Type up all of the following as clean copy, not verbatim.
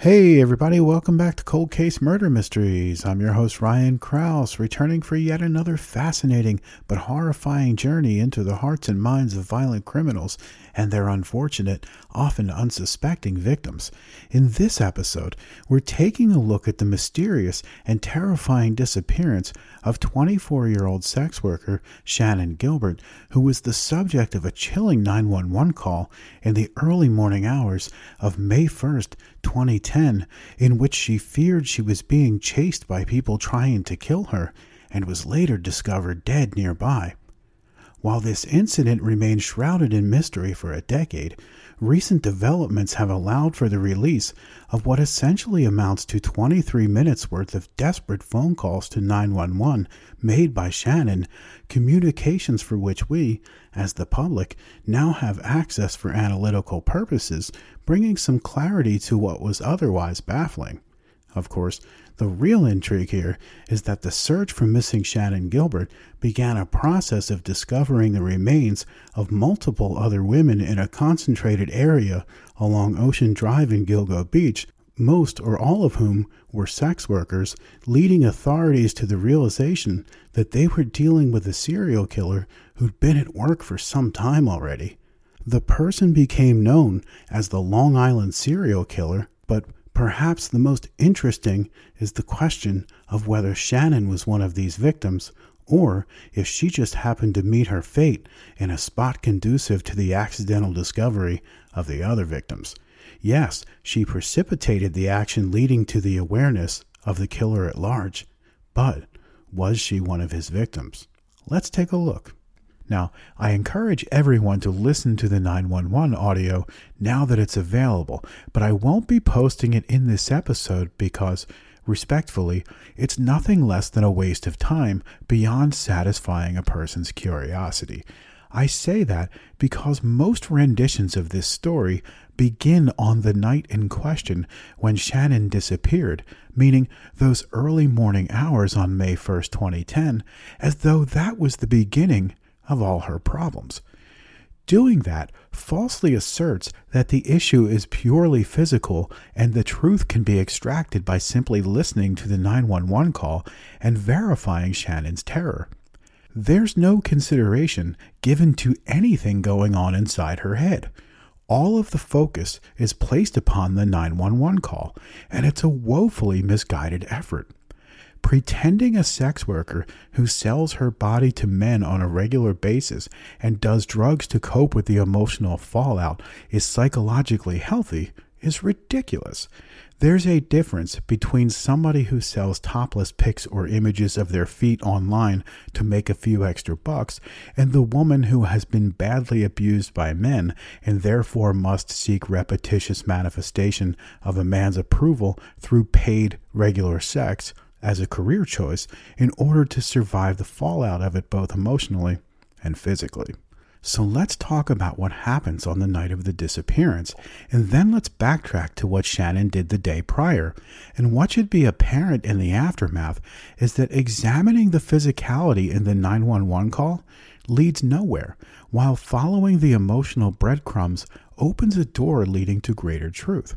Hey everybody, welcome back to Cold Case Murder Mysteries. I'm your host Ryan Krause, returning for yet another fascinating but horrifying journey into the hearts and minds of violent criminals and their unfortunate, often unsuspecting victims. In this episode, we're taking a look at the mysterious and terrifying disappearance of 24-year-old sex worker Shannan Gilbert, who was the subject of a chilling 911 call in the early morning hours of May 1st, 2010, in which she feared she was being chased by people trying to kill her and was later discovered dead nearby. While this incident remained shrouded in mystery for a decade, recent developments have allowed for the release of what essentially amounts to 23 minutes worth of desperate phone calls to 911 made by Shannan, communications for which we, as the public, now have access for analytical purposes, bringing some clarity to what was otherwise baffling. Of course, the real intrigue here is that the search for missing Shannan Gilbert began a process of discovering the remains of multiple other women in a concentrated area along Ocean Drive in Gilgo Beach, most or all of whom were sex workers, leading authorities to the realization that they were dealing with a serial killer who'd been at work for some time already. The person became known as the Long Island serial killer, but perhaps the most interesting is the question of whether Shannan was one of these victims, or if she just happened to meet her fate in a spot conducive to the accidental discovery of the other victims. Yes, she precipitated the action leading to the awareness of the killer at large, but was she one of his victims? Let's take a look. Now, I encourage everyone to listen to the 911 audio now that it's available, but I won't be posting it in this episode because, respectfully, it's nothing less than a waste of time beyond satisfying a person's curiosity. I say that because most renditions of this story begin on the night in question when Shannan disappeared, meaning those early morning hours on May 1st, 2010, as though that was the beginning of all her problems. Doing that falsely asserts that the issue is purely physical and the truth can be extracted by simply listening to the 911 call and verifying Shannan's terror. There's no consideration given to anything going on inside her head. All of the focus is placed upon the 911 call, and it's a woefully misguided effort. Pretending a sex worker who sells her body to men on a regular basis and does drugs to cope with the emotional fallout is psychologically healthy is ridiculous. There's a difference between somebody who sells topless pics or images of their feet online to make a few extra bucks and the woman who has been badly abused by men and therefore must seek repetitious manifestation of a man's approval through paid regular sex as a career choice in order to survive the fallout of it both emotionally and physically. So let's talk about what happens on the night of the disappearance, and then let's backtrack to what Shannan did the day prior. And what should be apparent in the aftermath is that examining the physicality in the 911 call leads nowhere, while following the emotional breadcrumbs opens a door leading to greater truth.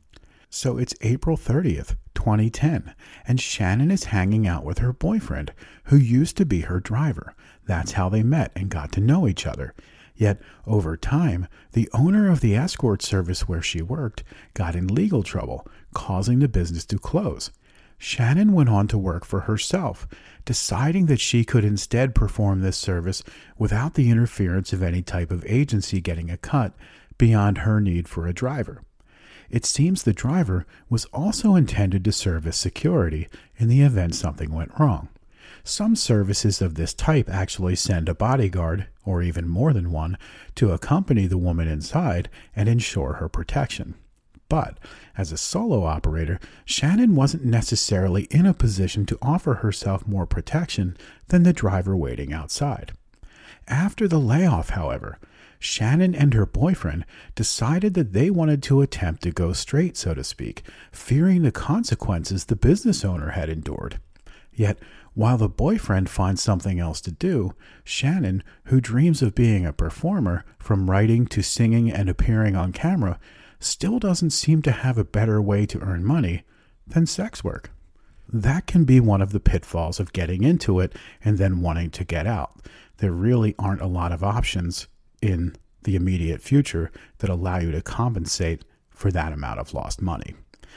So it's April 30th, 2010, and Shannan is hanging out with her boyfriend, who used to be her driver. That's how they met and got to know each other. Yet, over time, the owner of the escort service where she worked got in legal trouble, causing the business to close. Shannan went on to work for herself, deciding that she could instead perform this service without the interference of any type of agency getting a cut beyond her need for a driver. It seems the driver was also intended to serve as security in the event something went wrong. Some services of this type actually send a bodyguard, or even more than one, to accompany the woman inside and ensure her protection. But, as a solo operator, Shannan wasn't necessarily in a position to offer herself more protection than the driver waiting outside. After the layoff, however, Shannan and her boyfriend decided that they wanted to attempt to go straight, so to speak, fearing the consequences the business owner had endured. Yet, while the boyfriend finds something else to do, Shannan, who dreams of being a performer, from writing to singing and appearing on camera, still doesn't seem to have a better way to earn money than sex work. That can be one of the pitfalls of getting into it and then wanting to get out. There really aren't a lot of options in the immediate future that allow you to compensate for that amount of lost money.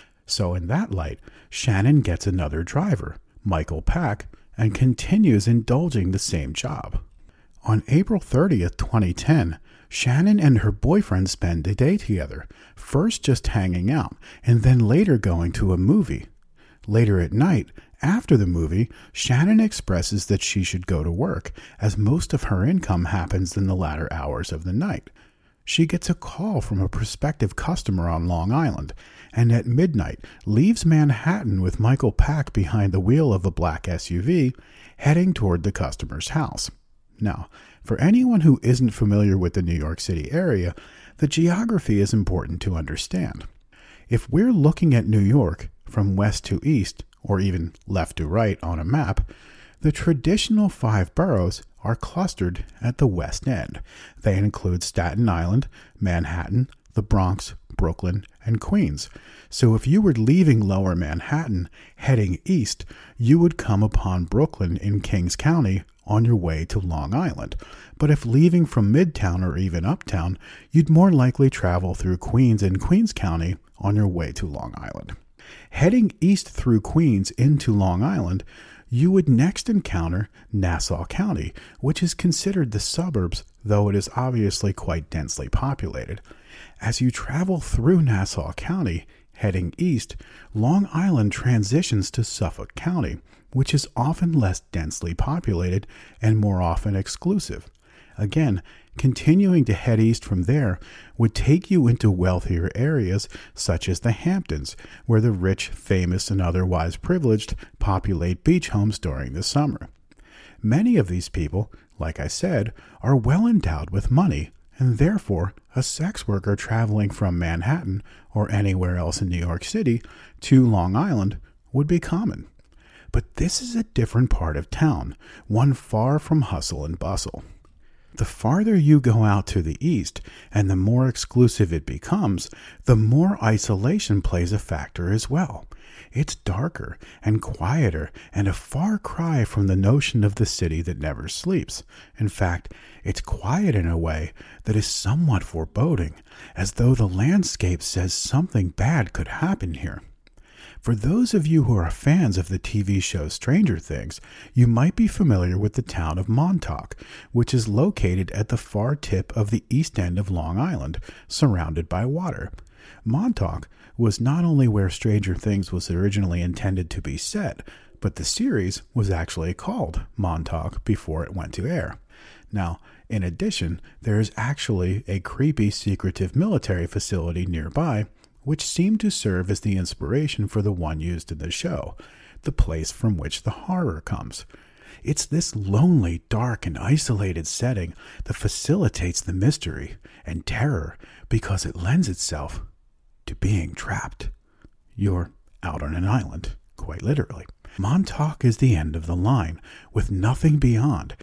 So in that light, Shannon gets another driver, Michael Pack, and continues indulging the same job. On April 30th, 2010, Shannon and her boyfriend spend a day together, first just hanging out, and then later going to a movie. Later at night, after the movie, Shannon expresses that she should go to work, as most of her income happens in the latter hours of the night. She gets a call from a prospective customer on Long Island, and at midnight leaves Manhattan with Michael Pack behind the wheel of a black SUV, heading toward the customer's house. Now, for anyone who isn't familiar with the New York City area, the geography is important to understand. If we're looking at New York from west to east, or even left to right on a map, the traditional 5 boroughs are clustered at the west end. They include Staten Island, Manhattan, the Bronx, Brooklyn, and Queens. So if you were leaving Lower Manhattan, heading east, you would come upon Brooklyn in Kings County on your way to Long Island. But if leaving from Midtown or even Uptown, you'd more likely travel through Queens and Queens County on your way to Long Island. Heading east through Queens into Long Island, you would next encounter Nassau County, which is considered the suburbs, though it is obviously quite densely populated. As you travel through Nassau County, heading east, Long Island transitions to Suffolk County, which is often less densely populated and more often exclusive. Again, continuing to head east from there would take you into wealthier areas such as the Hamptons, where the rich, famous, and otherwise privileged populate beach homes during the summer. Many of these people, like I said, are well endowed with money, and therefore a sex worker traveling from Manhattan or anywhere else in New York City to Long Island would be common. But this is a different part of town, one far from hustle and bustle. The farther you go out to the east, and the more exclusive it becomes, the more isolation plays a factor as well. It's darker and quieter, and a far cry from the notion of the city that never sleeps. In fact, it's quiet in a way that is somewhat foreboding, as though the landscape says something bad could happen here. For those of you who are fans of the TV show Stranger Things, you might be familiar with the town of Montauk, which is located at the far tip of the east end of Long Island, surrounded by water. Montauk was not only where Stranger Things was originally intended to be set, but the series was actually called Montauk before it went to air. Now, in addition, there is actually a creepy, secretive military facility nearby, which seemed to serve as the inspiration for the one used in the show, the place from which the horror comes. It's this lonely, dark, and isolated setting that facilitates the mystery and terror because it lends itself to being trapped. You're out on an island, quite literally. Montauk is the end of the line, with nothing beyond.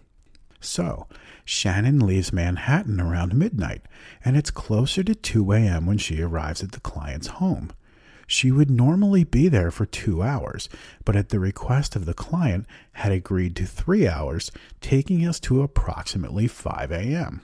So, Shannon leaves Manhattan around midnight, and it's closer to 2 a.m. when she arrives at the client's home. She would normally be there for 2 hours, but at the request of the client had agreed to 3 hours, taking us to approximately 5 a.m.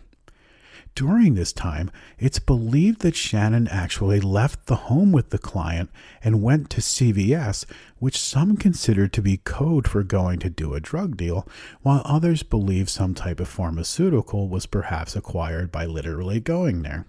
During this time, it's believed that Shannon actually left the home with the client and went to CVS, which some consider to be code for going to do a drug deal, while others believe some type of pharmaceutical was perhaps acquired by literally going there.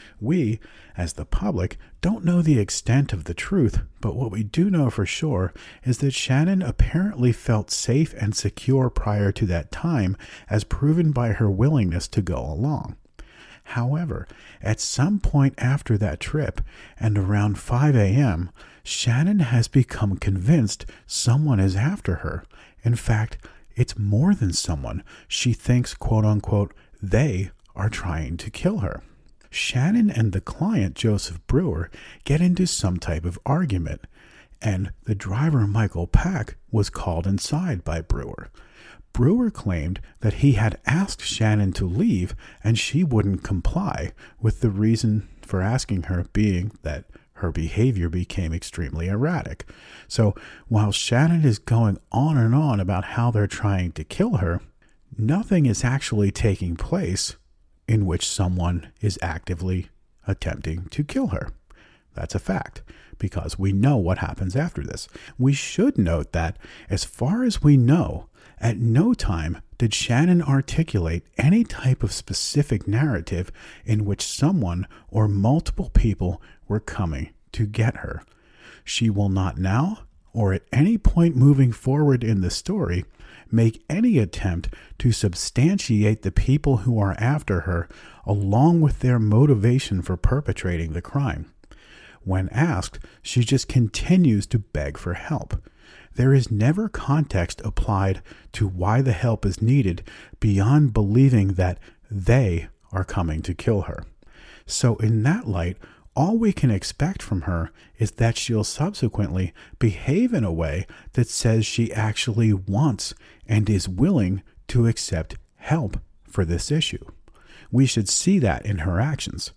We, as the public, don't know the extent of the truth, but what we do know for sure is that Shannon apparently felt safe and secure prior to that time, as proven by her willingness to go along. However, at some point after that trip, and around 5 a.m., Shannon has become convinced someone is after her. In fact, it's more than someone. She thinks, quote-unquote, they are trying to kill her. Shannon and the client, Joseph Brewer, get into some type of argument, and the driver, Michael Pack, was called inside by Brewer. Brewer claimed that he had asked Shannon to leave and she wouldn't comply, with the reason for asking her being that her behavior became extremely erratic. So while Shannon is going on and on about how they're trying to kill her, nothing is actually taking place in which someone is actively attempting to kill her. That's a fact, because we know what happens after this. We should note that, as far as we know, at no time did Shannon articulate any type of specific narrative in which someone or multiple people were coming to get her. She will not now, or at any point moving forward in the story, make any attempt to substantiate the people who are after her along with their motivation for perpetrating the crime. When asked, she just continues to beg for help. There is never context applied to why the help is needed beyond believing that they are coming to kill her. So in that light, all we can expect from her is that she'll subsequently behave in a way that says she actually wants and is willing to accept help for this issue. We should see that in her actions.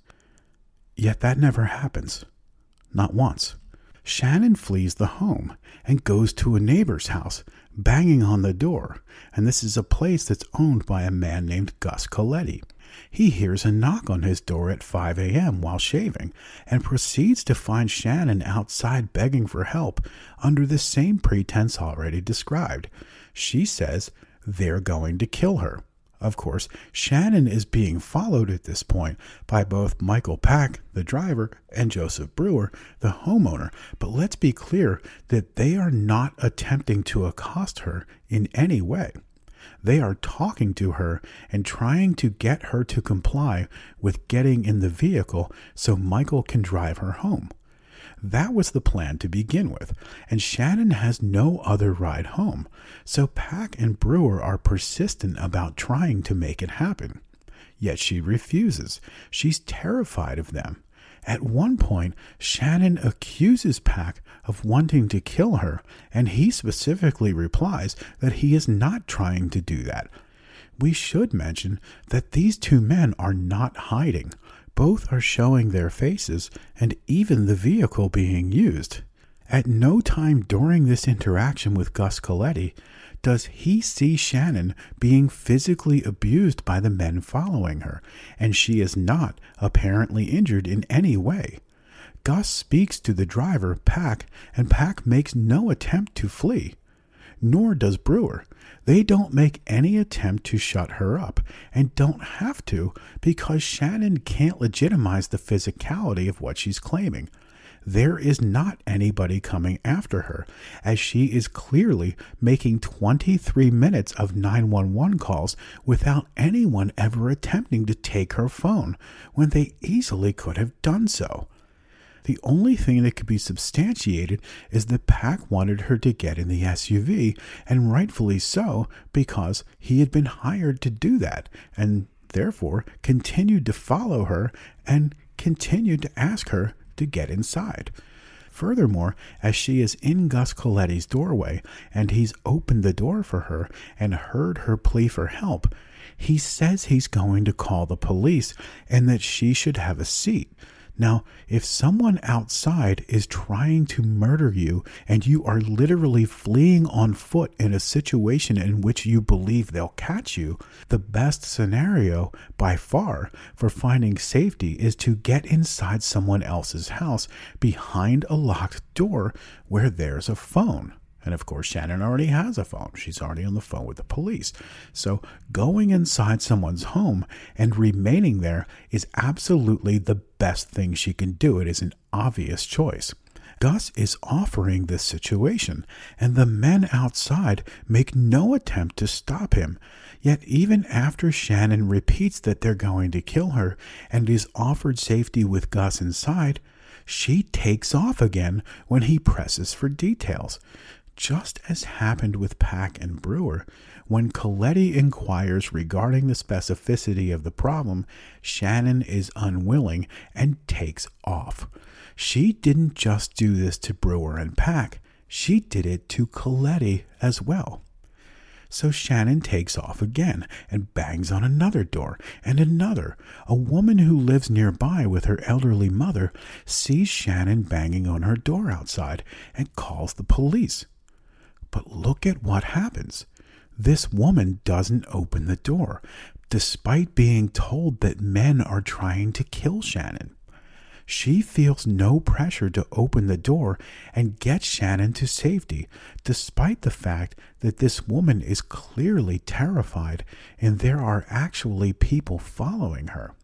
Yet that never happens. Not once. Shannon flees the home and goes to a neighbor's house, banging on the door, and this is a place that's owned by a man named Gus Coletti. He hears a knock on his door at 5 a.m. while shaving and proceeds to find Shannon outside begging for help under the same pretense already described. She says they're going to kill her. Of course, Shannon is being followed at this point by both Michael Pack, the driver, and Joseph Brewer, the homeowner. But let's be clear that they are not attempting to accost her in any way. They are talking to her and trying to get her to comply with getting in the vehicle so Michael can drive her home. That was the plan to begin with, and Shannon has no other ride home, so Pack and Brewer are persistent about trying to make it happen. Yet she refuses. She's terrified of them. At one point, Shannon accuses Pack of wanting to kill her, and he specifically replies that he is not trying to do that. We should mention that these two men are not hiding. Both are showing their faces and even the vehicle being used. At no time during this interaction with Gus Coletti does he see Shannon being physically abused by the men following her, and she is not apparently injured in any way. Gus speaks to the driver, Pack, and Pack makes no attempt to flee. Nor does Brewer. They don't make any attempt to shut her up, and don't have to because Shannon can't legitimize the physicality of what she's claiming. There is not anybody coming after her, as she is clearly making 23 minutes of 911 calls without anyone ever attempting to take her phone, when they easily could have done so. The only thing that could be substantiated is that Pack wanted her to get in the SUV, and rightfully so, because he had been hired to do that, and therefore continued to follow her and continued to ask her to get inside. Furthermore, as she is in Gus Coletti's doorway, and he's opened the door for her and heard her plea for help, he says he's going to call the police and that she should have a seat. Now, if someone outside is trying to murder you and you are literally fleeing on foot in a situation in which you believe they'll catch you, the best scenario by far for finding safety is to get inside someone else's house behind a locked door where there's a phone. And of course, Shannon already has a phone. She's already on the phone with the police. So going inside someone's home and remaining there is absolutely the best thing she can do. It is an obvious choice. Gus is offering this situation, and the men outside make no attempt to stop him. Yet even after Shannon repeats that they're going to kill her and is offered safety with Gus inside, she takes off again when he presses for details. Just as happened with Pack and Brewer, when Coletti inquires regarding the specificity of the problem, Shannon is unwilling and takes off. She didn't just do this to Brewer and Pack, she did it to Coletti as well. So Shannon takes off again and bangs on another door and another. A woman who lives nearby with her elderly mother sees Shannon banging on her door outside and calls the police. But look at what happens. This woman doesn't open the door, despite being told that men are trying to kill Shannon. She feels no pressure to open the door and get Shannon to safety, despite the fact that this woman is clearly terrified and there are actually people following her.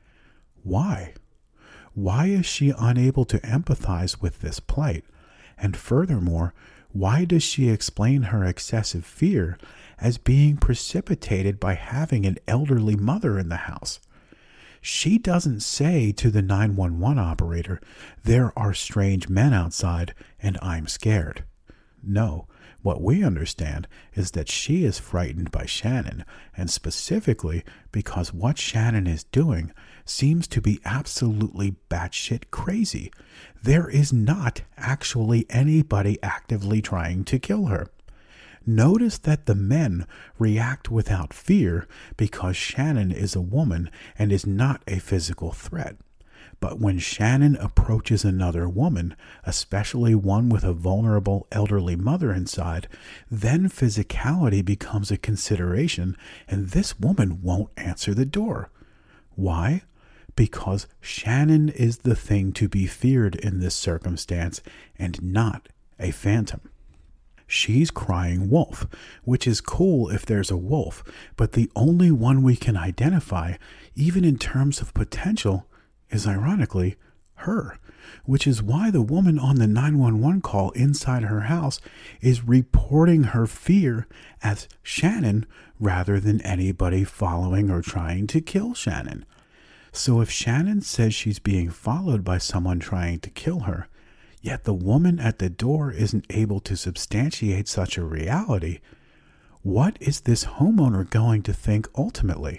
Why? Why is she unable to empathize with this plight? And furthermore, why does she explain her excessive fear as being precipitated by having an elderly mother in the house? She doesn't say to the 911 operator, "There are strange men outside and I'm scared." No, what we understand is that she is frightened by Shannon, and specifically because what Shannon is doing seems to be absolutely batshit crazy. There is not actually anybody actively trying to kill her. Notice that the men react without fear because Shannon is a woman and is not a physical threat. But when Shannon approaches another woman, especially one with a vulnerable elderly mother inside, then physicality becomes a consideration and this woman won't answer the door. Why? Because Shannon is the thing to be feared in this circumstance and not a phantom. She's crying wolf, which is cool if there's a wolf, but the only one we can identify, even in terms of potential, is ironically her, which is why the woman on the 911 call inside her house is reporting her fear as Shannon rather than anybody following or trying to kill Shannon. So if Shannon says she's being followed by someone trying to kill her, yet the woman at the door isn't able to substantiate such a reality, what is this homeowner going to think ultimately?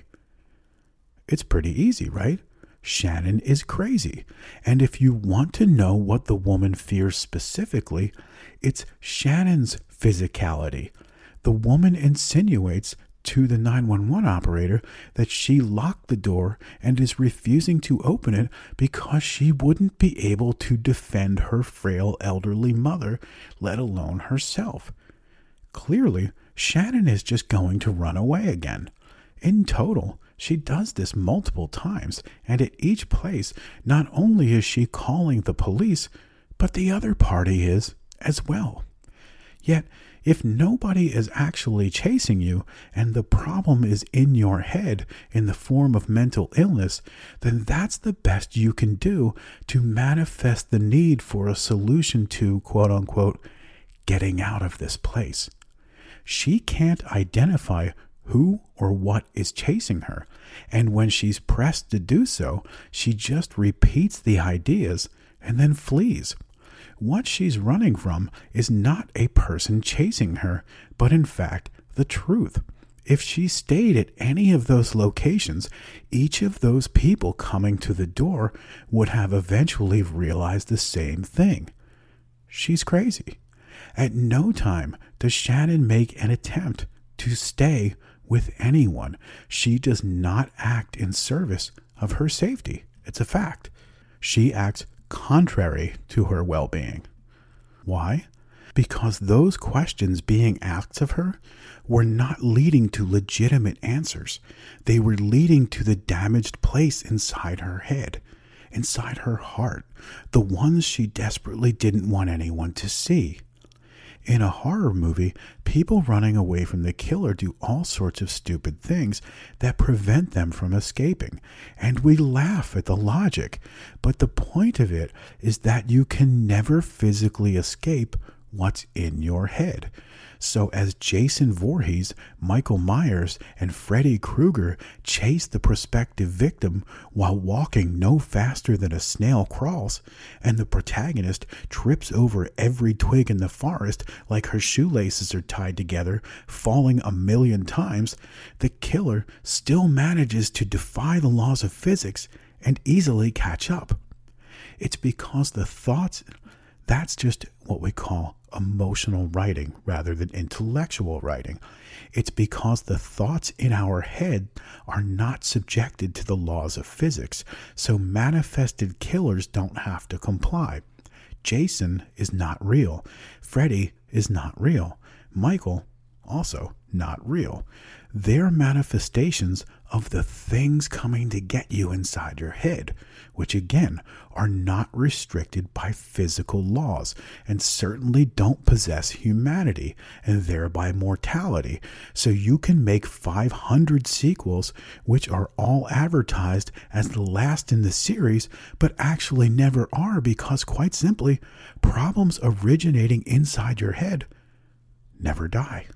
It's pretty easy, right? Shannon is crazy. And if you want to know what the woman fears specifically, it's Shannon's physicality. The woman insinuates to the 911 operator that she locked the door and is refusing to open it because she wouldn't be able to defend her frail elderly mother, let alone herself. Clearly, Shannon is just going to run away again. In total, she does this multiple times, and at each place, not only is she calling the police, but the other party is as well. Yet, if nobody is actually chasing you, and the problem is in your head in the form of mental illness, then that's the best you can do to manifest the need for a solution to, quote-unquote, getting out of this place. She can't identify who or what is chasing her, and when she's pressed to do so, she just repeats the ideas and then flees. What she's running from is not a person chasing her, but in fact the truth. If she stayed at any of those locations, each of those people coming to the door would have eventually realized the same thing. She's crazy. At no time does Shannon make an attempt to stay with anyone. She does not act in service of her safety. It's a fact. She acts contrary to her well-being. Why? Because those questions being asked of her were not leading to legitimate answers. They were leading to the damaged place inside her head, inside her heart, the ones she desperately didn't want anyone to see. In a horror movie, people running away from the killer do all sorts of stupid things that prevent them from escaping, and we laugh at the logic, but the point of it is that you can never physically escape what's in your head. So as Jason Voorhees, Michael Myers, and Freddy Krueger chase the prospective victim while walking no faster than a snail crawls, and the protagonist trips over every twig in the forest like her shoelaces are tied together, falling 1,000,000 times, the killer still manages to defy the laws of physics and easily catch up. It's because the thoughts, that's just what we call emotional writing rather than intellectual writing. It's because the thoughts in our head are not subjected to the laws of physics, so manifested killers don't have to comply. Jason is not real. Freddy is not real. Michael, also not real. They're manifestations of the things coming to get you inside your head, which again are not restricted by physical laws and certainly don't possess humanity and thereby mortality. So you can make 500 sequels which are all advertised as the last in the series, but actually never are because, quite simply, problems originating inside your head never die.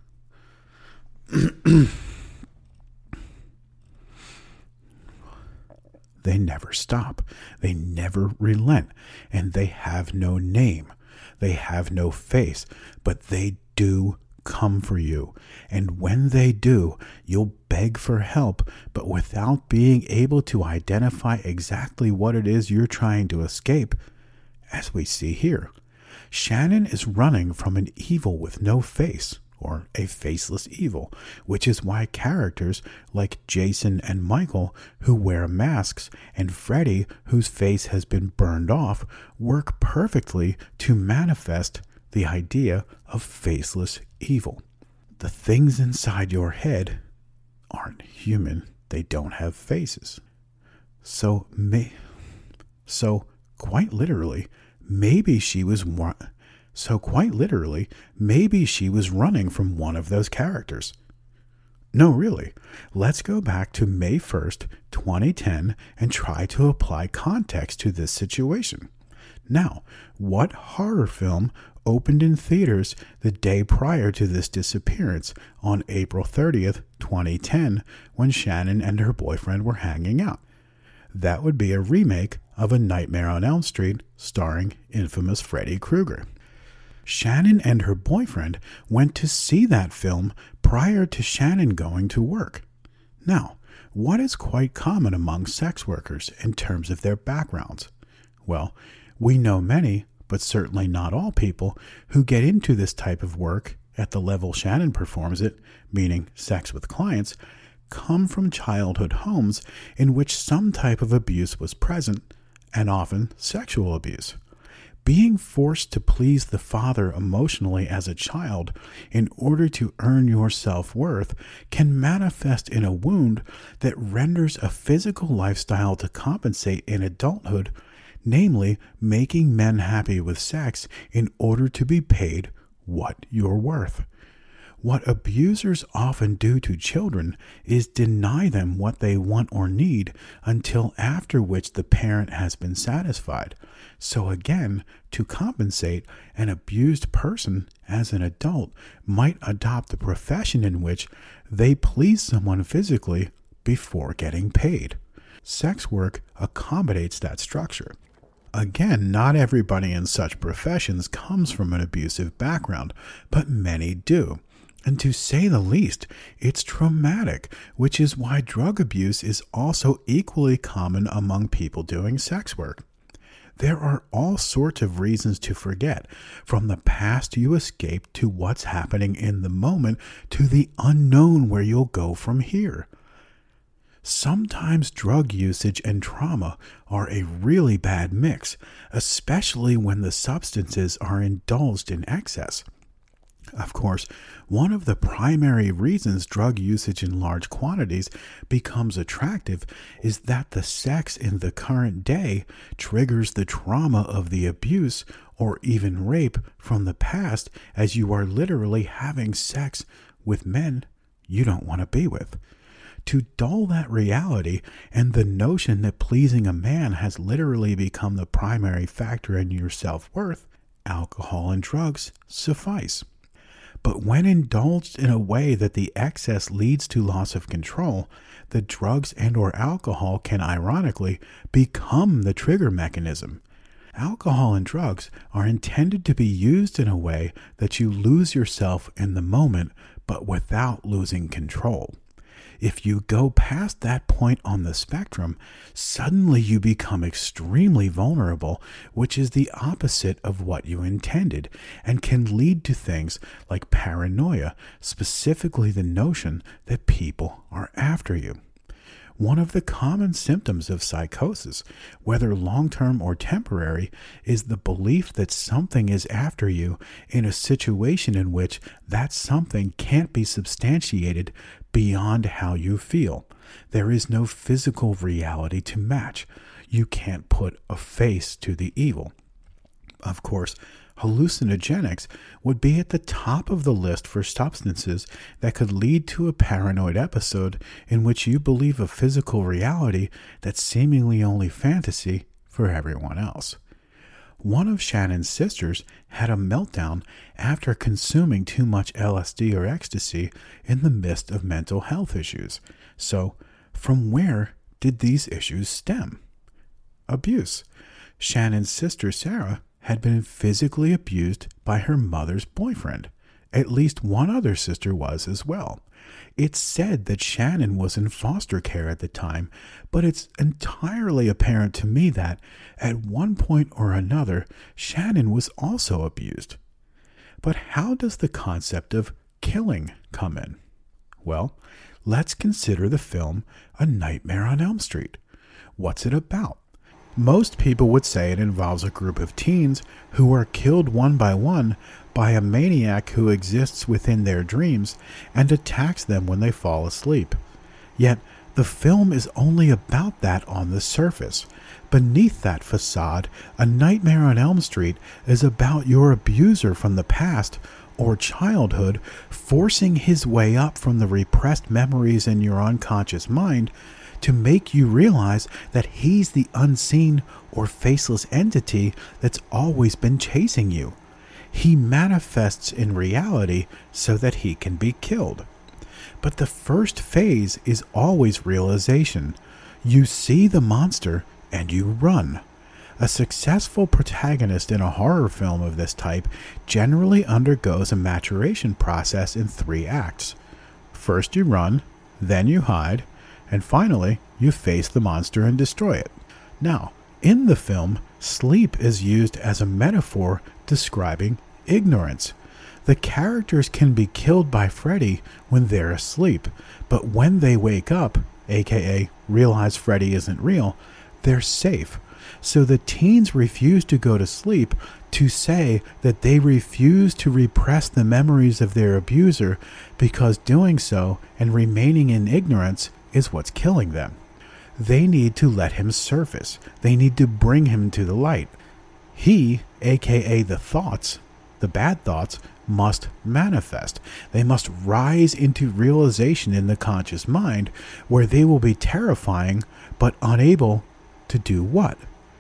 They never stop. They never relent. And they have no name. They have no face. But they do come for you. And when they do, you'll beg for help, but without being able to identify exactly what it is you're trying to escape, as we see here. Shannon is running from an evil with no face, or a faceless evil, which is why characters like Jason and Michael, who wear masks, and Freddy, whose face has been burned off, work perfectly to manifest the idea of faceless evil. The things inside your head aren't human. They don't have faces. So quite literally, maybe she was running from one of those characters. No, really. Let's go back to May 1st, 2010 and try to apply context to this situation. Now, what horror film opened in theaters the day prior to this disappearance on April 30th, 2010, when Shannon and her boyfriend were hanging out? That would be a remake of A Nightmare on Elm Street starring infamous Freddy Krueger. Shannon and her boyfriend went to see that film prior to Shannon going to work. Now, what is quite common among sex workers in terms of their backgrounds? Well, we know many, but certainly not all people, who get into this type of work at the level Shannon performs it, meaning sex with clients, come from childhood homes in which some type of abuse was present, and often sexual abuse. Being forced to please the father emotionally as a child in order to earn your self-worth can manifest in a wound that renders a physical lifestyle to compensate in adulthood, namely making men happy with sex in order to be paid what you're worth. What abusers often do to children is deny them what they want or need until after which the parent has been satisfied. So again, to compensate, an abused person as an adult might adopt a profession in which they please someone physically before getting paid. Sex work accommodates that structure. Again, not everybody in such professions comes from an abusive background, but many do. And to say the least, it's traumatic, which is why drug abuse is also equally common among people doing sex work. There are all sorts of reasons to forget, from the past you escaped to what's happening in the moment to the unknown where you'll go from here. Sometimes drug usage and trauma are a really bad mix, especially when the substances are indulged in excess. Of course, one of the primary reasons drug usage in large quantities becomes attractive is that the sex in the current day triggers the trauma of the abuse or even rape from the past, as you are literally having sex with men you don't want to be with. To dull that reality and the notion that pleasing a man has literally become the primary factor in your self-worth, alcohol and drugs suffice. But when indulged in a way that the excess leads to loss of control, the drugs and or alcohol can ironically become the trigger mechanism. Alcohol and drugs are intended to be used in a way that you lose yourself in the moment, but without losing control. If you go past that point on the spectrum, suddenly you become extremely vulnerable, which is the opposite of what you intended, and can lead to things like paranoia, specifically the notion that people are after you. One of the common symptoms of psychosis, whether long-term or temporary, is the belief that something is after you in a situation in which that something can't be substantiated beyond how you feel. There is no physical reality to match. You can't put a face to the evil. Of course, hallucinogenics would be at the top of the list for substances that could lead to a paranoid episode in which you believe a physical reality that's seemingly only fantasy for everyone else. One of Shannon's sisters had a meltdown after consuming too much LSD or ecstasy in the midst of mental health issues. So, from where did these issues stem? Abuse. Shannon's sister Sarah had been physically abused by her mother's boyfriend. At least one other sister was as well. It's said that Shannon was in foster care at the time, but it's entirely apparent to me that, at one point or another, Shannon was also abused. But how does the concept of killing come in? Well, let's consider the film A Nightmare on Elm Street. What's it about? Most people would say it involves a group of teens who are killed one by a maniac who exists within their dreams and attacks them when they fall asleep. Yet, the film is only about that on the surface. Beneath that facade, A Nightmare on Elm Street is about your abuser from the past or childhood forcing his way up from the repressed memories in your unconscious mind to make you realize that he's the unseen or faceless entity that's always been chasing you. He manifests in reality so that he can be killed. But the first phase is always realization. You see the monster and you run. A successful protagonist in a horror film of this type generally undergoes a maturation process in 3 acts. First you run, then you hide, and finally, you face the monster and destroy it. Now, in the film, sleep is used as a metaphor describing ignorance. The characters can be killed by Freddy when they're asleep, but when they wake up, aka realize Freddy isn't real, they're safe. So the teens refuse to go to sleep to say that they refuse to repress the memories of their abuser because doing so and remaining in ignorance is what's killing them. They need to let him surface. They need to bring him to the light. He, aka the thoughts, the bad thoughts, must manifest. They must rise into realization in the conscious mind where they will be terrifying but unable to do what?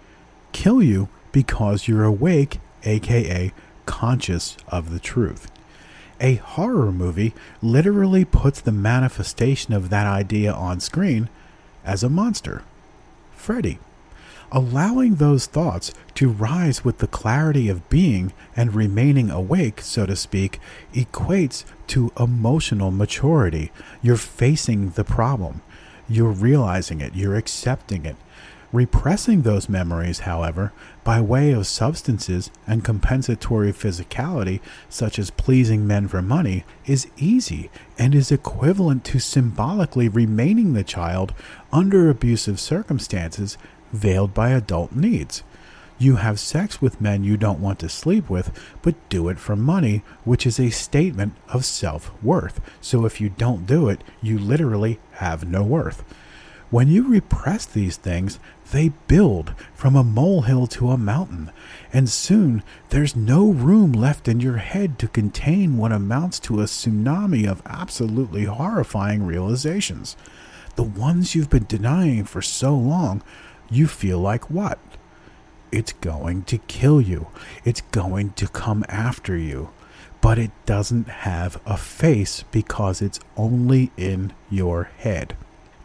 Kill you because you're awake, aka conscious of the truth. A horror movie literally puts the manifestation of that idea on screen as a monster, Freddy. Allowing those thoughts to rise with the clarity of being and remaining awake, so to speak, equates to emotional maturity. You're facing the problem. You're realizing it. You're accepting it. Repressing those memories, however, by way of substances and compensatory physicality, such as pleasing men for money, is easy and is equivalent to symbolically remaining the child under abusive circumstances, veiled by adult needs. You have sex with men you don't want to sleep with, but do it for money, which is a statement of self-worth. So if you don't do it, you literally have no worth. When you repress these things, they build from a molehill to a mountain, and soon there's no room left in your head to contain what amounts to a tsunami of absolutely horrifying realizations. The ones you've been denying for so long, you feel like what? It's going to kill you. It's going to come after you. But it doesn't have a face because it's only in your head.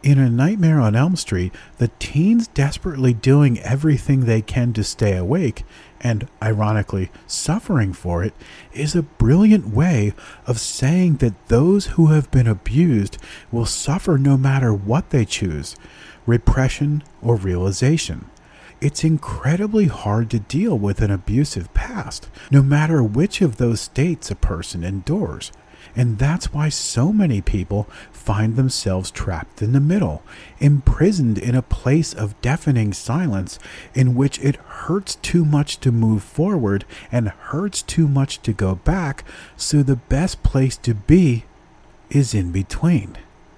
In A Nightmare on Elm Street, the teens desperately doing everything they can to stay awake, and ironically suffering for it, is a brilliant way of saying that those who have been abused will suffer no matter what they choose, repression or realization. It's incredibly hard to deal with an abusive past, no matter which of those states a person endures. And that's why so many people find themselves trapped in the middle, imprisoned in a place of deafening silence in which it hurts too much to move forward and hurts too much to go back, so the best place to be is in between,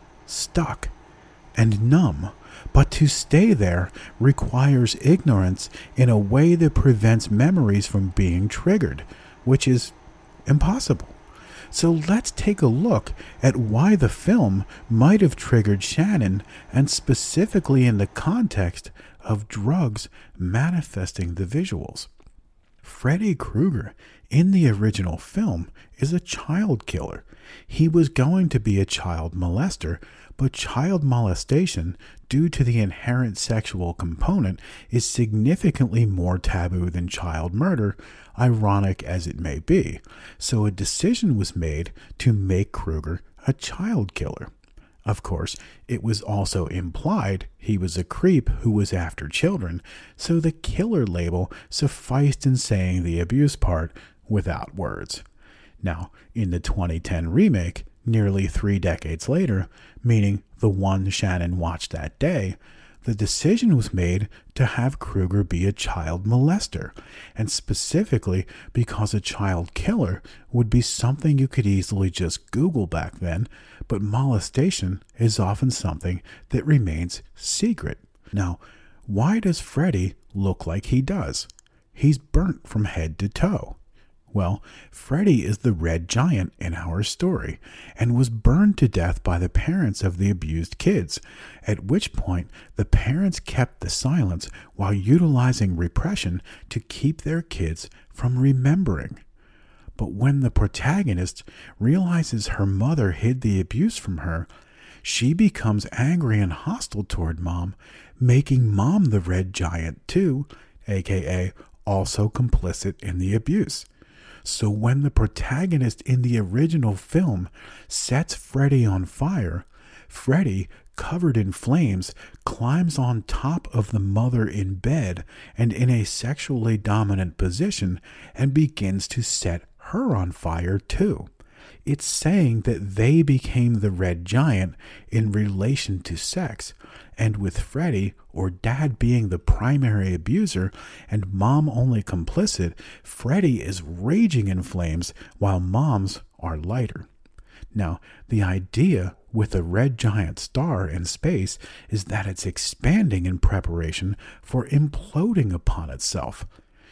stuck and numb. But to stay there requires ignorance in a way that prevents memories from being triggered, which is impossible. So let's take a look at why the film might have triggered Shannon, and specifically in the context of drugs manifesting the visuals. Freddy Krueger in the original film is a child killer. He was going to be a child molester, but child molestation, due to the inherent sexual component, is significantly more taboo than child murder, ironic as it may be. So a decision was made to make Krueger a child killer. Of course, it was also implied he was a creep who was after children, so the killer label sufficed in saying the abuse part without words. Now, in the 2010 remake, nearly 3 decades later, meaning the one Shannon watched that day, the decision was made to have Krueger be a child molester, and specifically because a child killer would be something you could easily just Google back then, but molestation is often something that remains secret. Now, why does Freddy look like he does? He's burnt from head to toe. Well, Freddy is the red giant in our story, and was burned to death by the parents of the abused kids, at which point the parents kept the silence while utilizing repression to keep their kids from remembering. But when the protagonist realizes her mother hid the abuse from her, she becomes angry and hostile toward Mom, making Mom the red giant too, aka also complicit in the abuse. So when the protagonist in the original film sets Freddy on fire, Freddy, covered in flames, climbs on top of the mother in bed and in a sexually dominant position and begins to set her on fire too. It's saying that they became the red giant in relation to sex, and with Freddy or Dad being the primary abuser and Mom only complicit, Freddy is raging in flames while Mom's are lighter. Now, the idea with a red giant star in space is that it's expanding in preparation for imploding upon itself.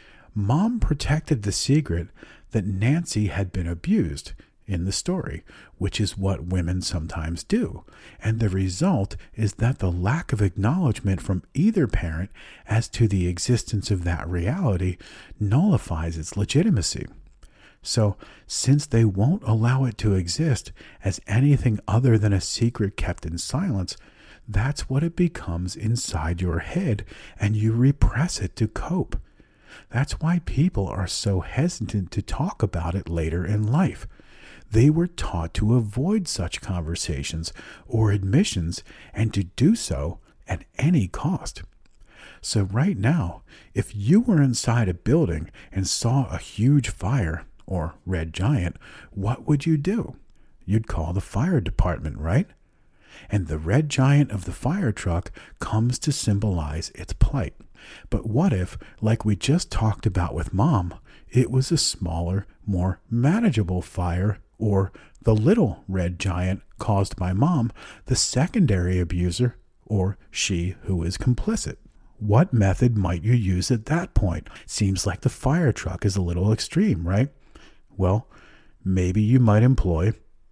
Mom protected the secret that Nancy had been abused in the story, which is what women sometimes do, and the result is that the lack of acknowledgement from either parent as to the existence of that reality nullifies its legitimacy. So, since they won't allow it to exist as anything other than a secret kept in silence, that's what it becomes inside your head, and you repress it to cope. That's why people are so hesitant to talk about it later in life. They were taught to avoid such conversations or admissions, and to do so at any cost. So right now, if you were inside a building and saw a huge fire, or red giant, what would you do? You'd call the fire department, right? And the red giant of the fire truck comes to symbolize its plight. But what if, like we just talked about with Mom, it was a smaller, more manageable fire, or the little red giant caused by Mom, the secondary abuser, or she who is complicit? What method might you use at that point? Seems like the fire truck is a little extreme, right? Well, maybe you might employ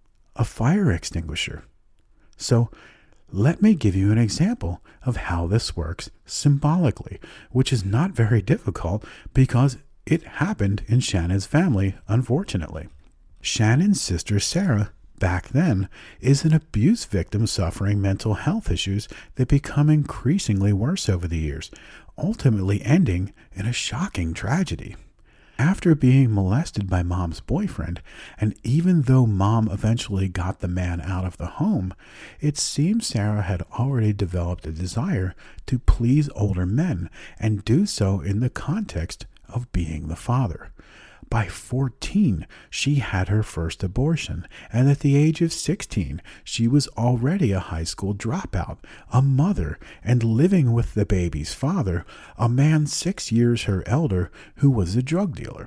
a fire extinguisher. So, let me give you an example of how this works symbolically, which is not very difficult because it happened in Shannon's family, unfortunately. Shannon's sister Sarah back then is an abuse victim suffering mental health issues that become increasingly worse over the years, ultimately ending in a shocking tragedy. After being molested by Mom's boyfriend, and even though Mom eventually got the man out of the home, it seems Sarah had already developed a desire to please older men and do so in the context of being the father. By 14, she had her first abortion, and at the age of 16, she was already a high school dropout, a mother, and living with the baby's father, a man 6 years her elder who was a drug dealer.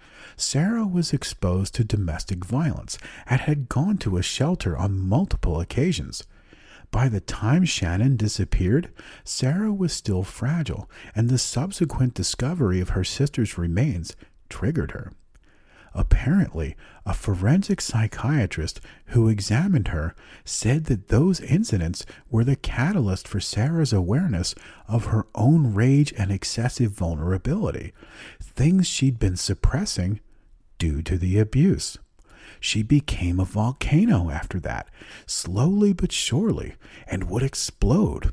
Sarah was exposed to domestic violence and had gone to a shelter on multiple occasions. By the time Shannon disappeared, Sarah was still fragile, and the subsequent discovery of her sister's remains triggered her. Apparently, a forensic psychiatrist who examined her said that those incidents were the catalyst for Sarah's awareness of her own rage and excessive vulnerability, things she'd been suppressing due to the abuse. She became a volcano after that, slowly but surely, and would explode.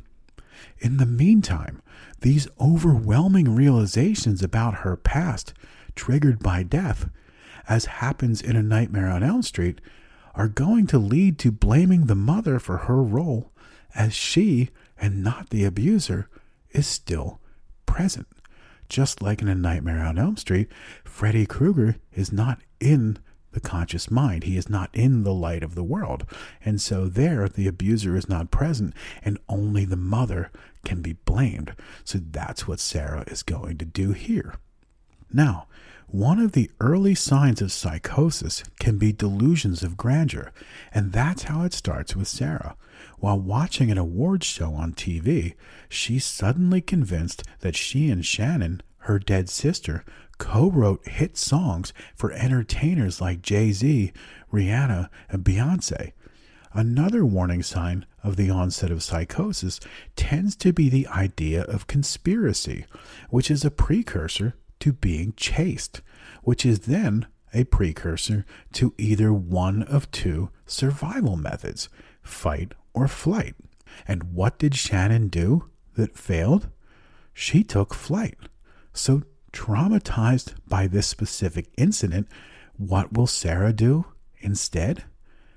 In the meantime, these overwhelming realizations about her past, triggered by death, as happens in A Nightmare on Elm Street, are going to lead to blaming the mother for her role, as she, and not the abuser, is still present. Just like in A Nightmare on Elm Street, Freddy Krueger is not in the conscious mind. He is not in the light of the world. And so there, the abuser is not present, and only the mother can be blamed. So that's what Sarah is going to do here. Now, one of the early signs of psychosis can be delusions of grandeur, and that's how it starts with Sarah. While watching an awards show on TV, she's suddenly convinced that she and Shannon, her dead sister, co-wrote hit songs for entertainers like Jay-Z, Rihanna, and Beyonce. Another warning sign of the onset of psychosis tends to be the idea of conspiracy, which is a precursor to being chased, which is then a precursor to either one of two survival methods, fight or flight. And what did Shannon do that failed? She took flight. So, traumatized by this specific incident, what will Sarah do instead?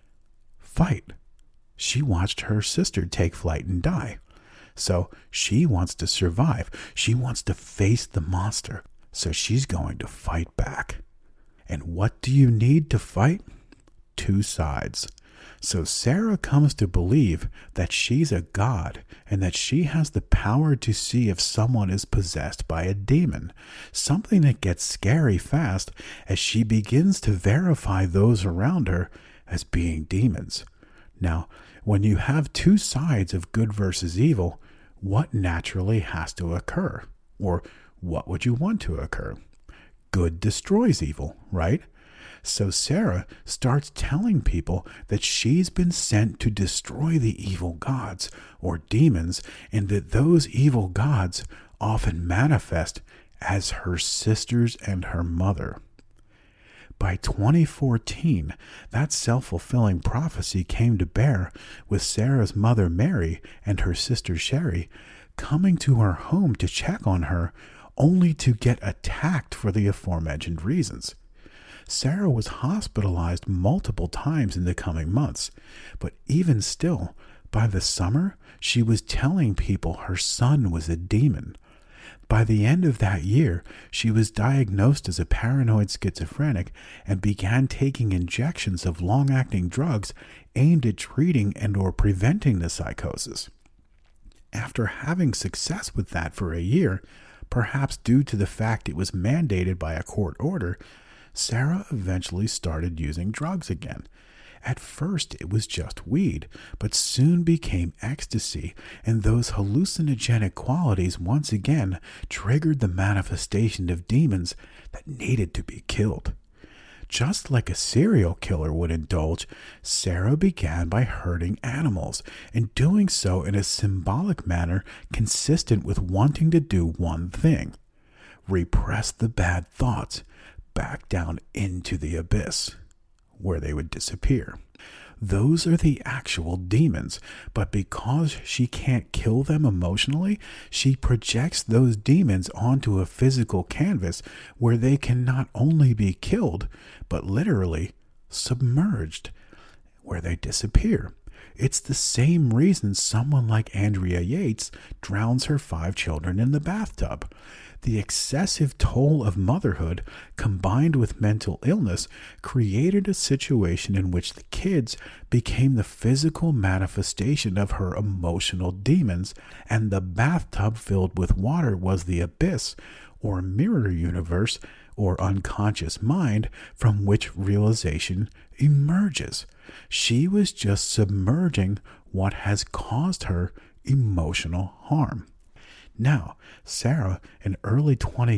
Fight. She watched her sister take flight and die. So, she wants to survive. She wants to face the monster. So she's going to fight back. And what do you need to fight? Two sides. So Sarah comes to believe that she's a god and that she has the power to see if someone is possessed by a demon, something that gets scary fast as she begins to verify those around her as being demons. Now, when you have two sides of good versus evil, what naturally has to occur? Or what would you want to occur? Good destroys evil, right? So Sarah starts telling people that she's been sent to destroy the evil gods or demons, and that those evil gods often manifest as her sisters and her mother. By 2014, that self-fulfilling prophecy came to bear, with Sarah's mother Mary and her sister Sherry coming to her home to check on her, only to get attacked for the aforementioned reasons. Sarah was hospitalized multiple times in the coming months, but even still, by the summer, she was telling people her son was a demon. By the end of that year, she was diagnosed as a paranoid schizophrenic and began taking injections of long-acting drugs aimed at treating and/or preventing the psychosis. After having success with that for a year, perhaps due to the fact it was mandated by a court order, Sarah eventually started using drugs again. At first, it was just weed, but soon became ecstasy, and those hallucinogenic qualities once again triggered the manifestation of demons that needed to be killed. Just like a serial killer would indulge, Sarah began by hurting animals, and doing so in a symbolic manner consistent with wanting to do one thing: repress the bad thoughts back down into the abyss, where they would disappear. those are the actual demons. But because she can't kill them emotionally, she projects those demons onto a physical canvas where they can not only be killed, but literally submerged, where they disappear. It's the same reason someone like Andrea Yates drowns her 5 children in the bathtub. The excessive toll of motherhood, combined with mental illness, created a situation in which the kids became the physical manifestation of her emotional demons, and the bathtub filled with water was the abyss, or mirror universe, or unconscious mind from which realization emerges. She was just submerging what has caused her emotional harm. Now, Sarah, in early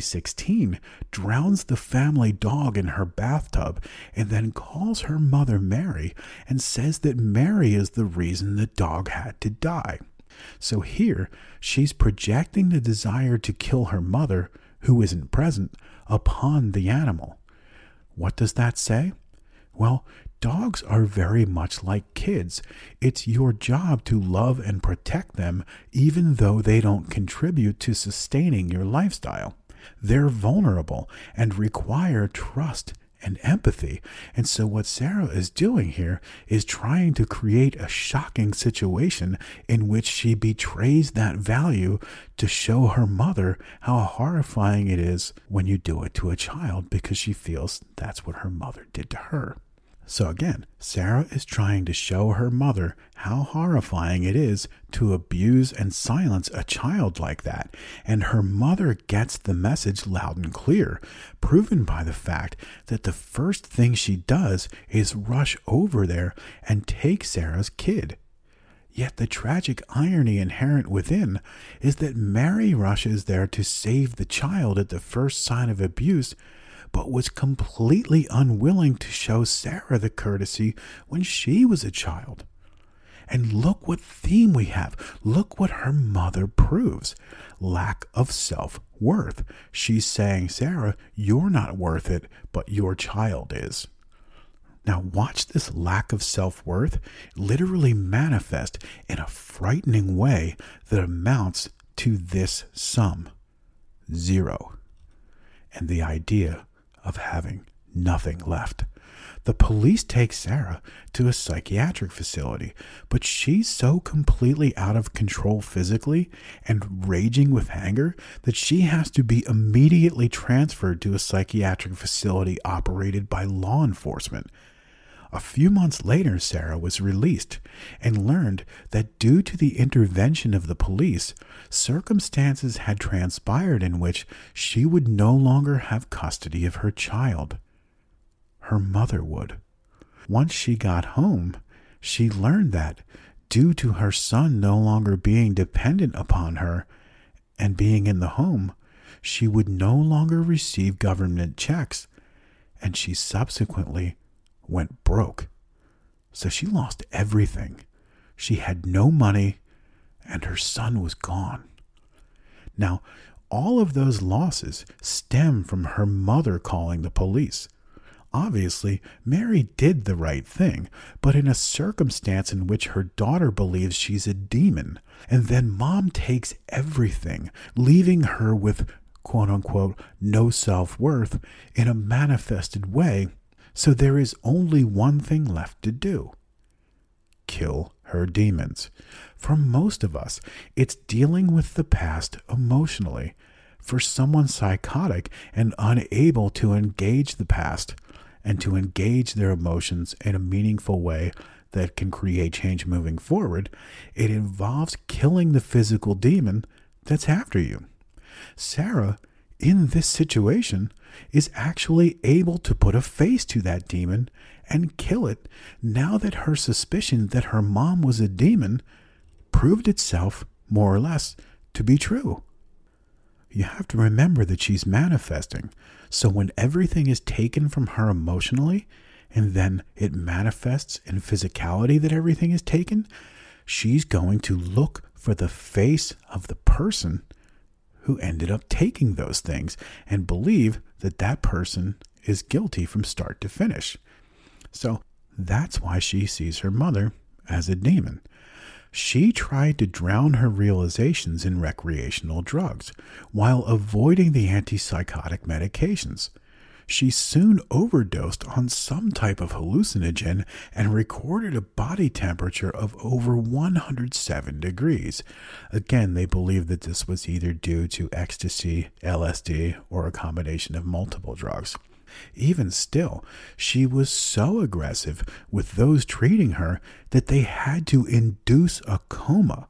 2016, drowns the family dog in her bathtub and then calls her mother Mary and says that Mary is the reason the dog had to die. So here, she's projecting the desire to kill her mother, who isn't present, upon the animal. What does that say? Well, dogs are very much like kids. It's your job to love and protect them, even though they don't contribute to sustaining your lifestyle. They're vulnerable and require trust and empathy. And so what Sarah is doing here is trying to create a shocking situation in which she betrays that value to show her mother how horrifying it is when you do it to a child, because she feels that's what her mother did to her. So again, Sarah is trying to show her mother how horrifying it is to abuse and silence a child like that, and her mother gets the message loud and clear, proven by the fact that the first thing she does is rush over there and take Sarah's kid. Yet the tragic irony inherent within is that Mary rushes there to save the child at the first sign of abuse, but was completely unwilling to show Sarah the courtesy when she was a child. And look what theme we have. Look what her mother proves. Lack of self-worth. She's saying, Sarah, you're not worth it, but your child is. Now watch this lack of self-worth literally manifest in a frightening way that amounts to this sum: 0. And the idea of having nothing left. The police take Sarah to a psychiatric facility, but she's so completely out of control physically and raging with anger that she has to be immediately transferred to a psychiatric facility operated by law enforcement. A few months later, Sarah was released and learned that due to the intervention of the police, circumstances had transpired in which she would no longer have custody of her child. Her mother would. Once she got home, she learned that due to her son no longer being dependent upon her and being in the home, she would no longer receive government checks, and she subsequently went broke. So she lost everything. She had no money, and her son was gone. Now, all of those losses stem from her mother calling the police. Obviously, Mary did the right thing, but in a circumstance in which her daughter believes she's a demon, and then mom takes everything, leaving her with quote-unquote no self-worth in a manifested way. So there is only one thing left to do: kill her demons. For most of us, it's dealing with the past emotionally. For someone psychotic and unable to engage the past and to engage their emotions in a meaningful way that can create change moving forward, it involves killing the physical demon that's after you. Sarah, in this situation, is actually able to put a face to that demon and kill it now that her suspicion that her mom was a demon proved itself, more or less, to be true. You have to remember that she's manifesting, so when everything is taken from her emotionally, and then it manifests in physicality that everything is taken, she's going to look for the face of the person who ended up taking those things and believe that that person is guilty from start to finish. So That's why she sees her mother as a demon. She tried to drown her realizations in recreational drugs while avoiding the antipsychotic medications. She soon overdosed on some type of hallucinogen and recorded a body temperature of over 107 degrees. Again, they believe that this was either due to ecstasy, LSD, or a combination of multiple drugs. Even still, she was so aggressive with those treating her that they had to induce a coma.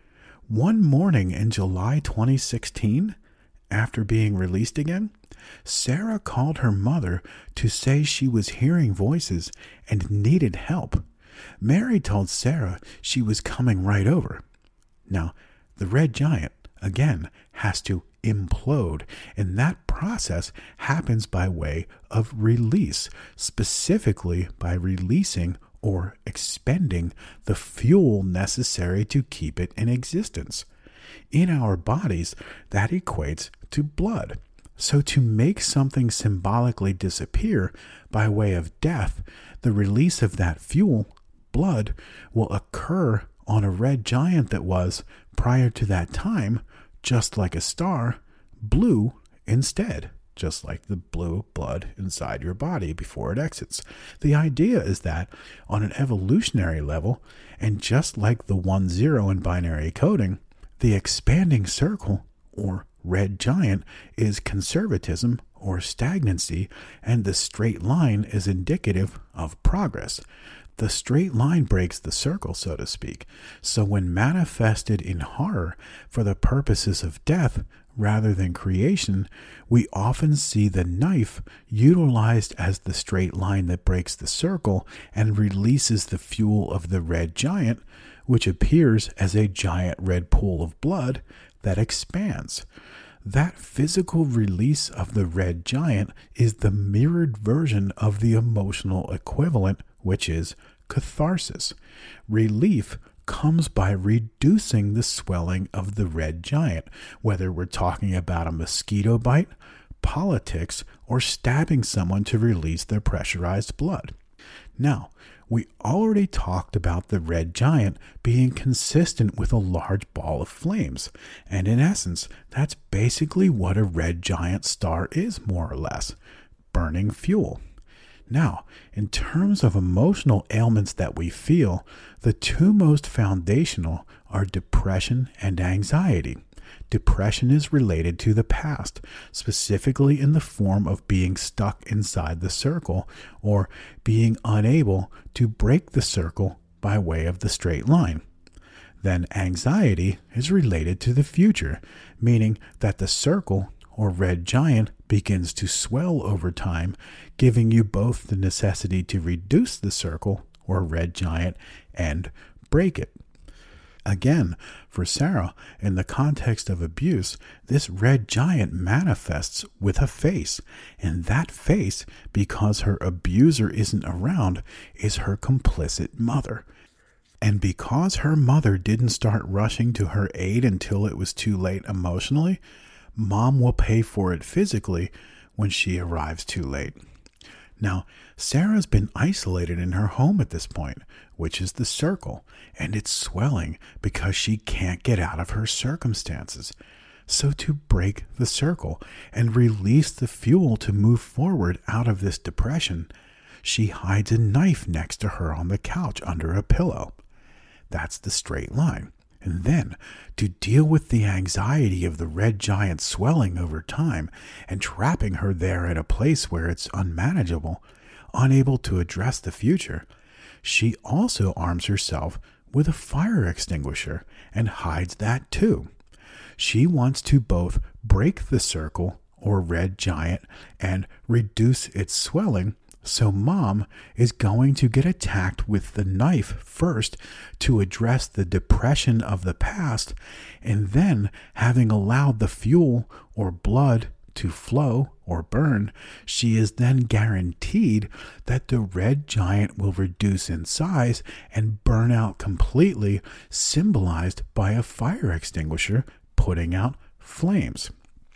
One morning in July 2016, after being released again, Sarah called her mother to say she was hearing voices and needed help. Mary told Sarah she was coming right over. Now, the red giant, again, has to implode, and that process happens by way of release, specifically by releasing or expending the fuel necessary to keep it in existence. In our bodies, that equates to blood. So to make something symbolically disappear by way of death, the release of that fuel, blood, will occur on a red giant that was, prior to that time, just like a star, blue instead, just like the blue blood inside your body before it exits. The idea is that on an evolutionary level, and just like the 1-0 in binary coding, the expanding circle, or red giant, is conservatism or stagnancy, and the straight line is indicative of progress. The straight line breaks the circle, so to speak. So when manifested in horror for the purposes of death rather than creation, we often see the knife utilized as the straight line that breaks the circle and releases the fuel of the red giant, which appears as a giant red pool of blood that expands. That physical release of the red giant is the mirrored version of the emotional equivalent, which is catharsis. Relief comes by reducing the swelling of the red giant, whether we're talking about a mosquito bite, politics, or stabbing someone to release their pressurized blood. Now, we already talked about the red giant being consistent with a large ball of flames, and in essence, that's basically what a red giant star is, more or less, burning fuel. Now, in terms of emotional ailments that we feel, the two most foundational are depression and anxiety. Depression is related to the past, specifically in the form of being stuck inside the circle or being unable to break the circle by way of the straight line. Then anxiety is related to the future, meaning that the circle or red giant begins to swell over time, giving you both the necessity to reduce the circle or red giant and break it. Again, for Sarah, in the context of abuse, this red giant manifests with a face, and that face, because her abuser isn't around, is her complicit mother. And because her mother didn't start rushing to her aid until it was too late emotionally, mom will pay for it physically when she arrives too late. Now, Sarah's been isolated in her home at this point, which is the circle, and it's swelling because she can't get out of her circumstances. So to break the circle and release the fuel to move forward out of this depression, she hides a knife next to her on the couch under a pillow. That's the straight line. And then, to deal with the anxiety of the red giant swelling over time and trapping her there at a place where it's unmanageable, unable to address the future, she also arms herself with a fire extinguisher and hides that too. She wants to both break the circle or red giant and reduce its swelling, so mom is going to get attacked with the knife first to address the depression of the past, and then, having allowed the fuel or blood to flow or burn, she is then guaranteed that the red giant will reduce in size and burn out completely, symbolized by a fire extinguisher putting out flames.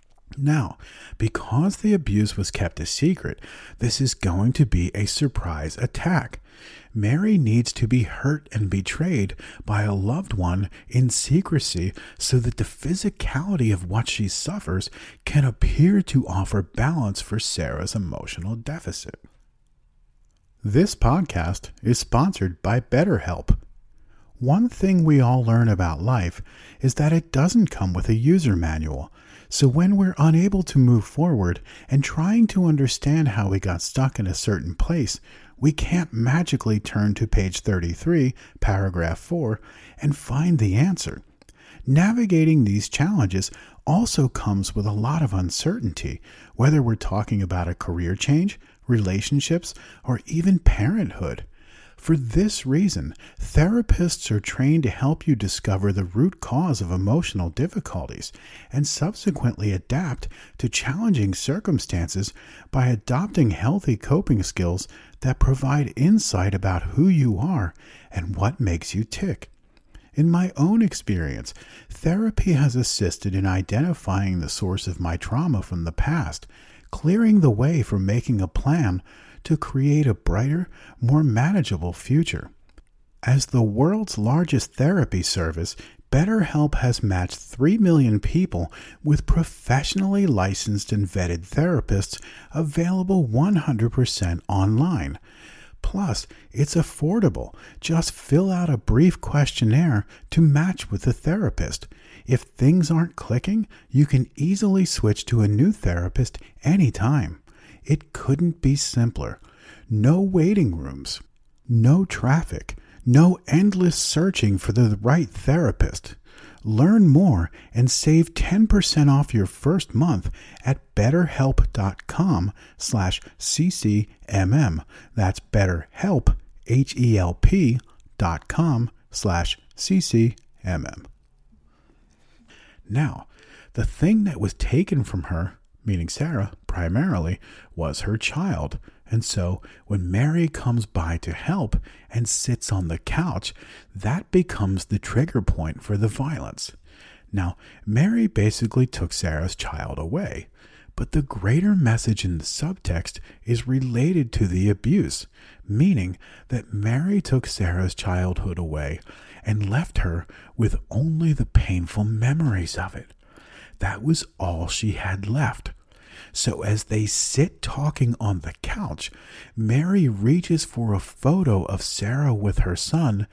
Now, because the abuse was kept a secret, this is going to be a surprise attack. Mary needs to be hurt and betrayed by a loved one in secrecy so that the physicality of what she suffers can appear to offer balance for Sarah's emotional deficit. This podcast is sponsored by BetterHelp. One thing we all learn about life is that it doesn't come with a user manual. So when we're unable to move forward and trying to understand how we got stuck in a certain place, we can't magically turn to page 33, paragraph 4, and find the answer. Navigating these challenges also comes with a lot of uncertainty, whether we're talking about a career change, relationships, or even parenthood. For this reason, therapists are trained to help you discover the root cause of emotional difficulties and subsequently adapt to challenging circumstances by adopting healthy coping skills that provide insight about who you are and what makes you tick. In my own experience, therapy has assisted in identifying the source of my trauma from the past, clearing the way for making a plan to create a brighter, more manageable future. As the world's largest therapy service, BetterHelp has matched 3 million people with professionally licensed and vetted therapists available 100% online. Plus, it's affordable. Just fill out a brief questionnaire to match with the therapist. If things aren't clicking, you can easily switch to a new therapist anytime. It couldn't be simpler. No waiting rooms, no traffic, no endless searching for the right therapist. Learn more and save 10% off your first month at betterhelp.com/ccmm. That's betterhelp, HELP.com/ccmm. Now, the thing that was taken from her, meaning Sarah, primarily, was her child. And so when Mary comes by to help and sits on the couch, that becomes the trigger point for the violence. Now, Mary basically took Sarah's child away, but the greater message in the subtext is related to the abuse, meaning that Mary took Sarah's childhood away and left her with only the painful memories of it. That was all she had left. So as they sit talking on the couch, Mary reaches for a photo of Sarah with her son,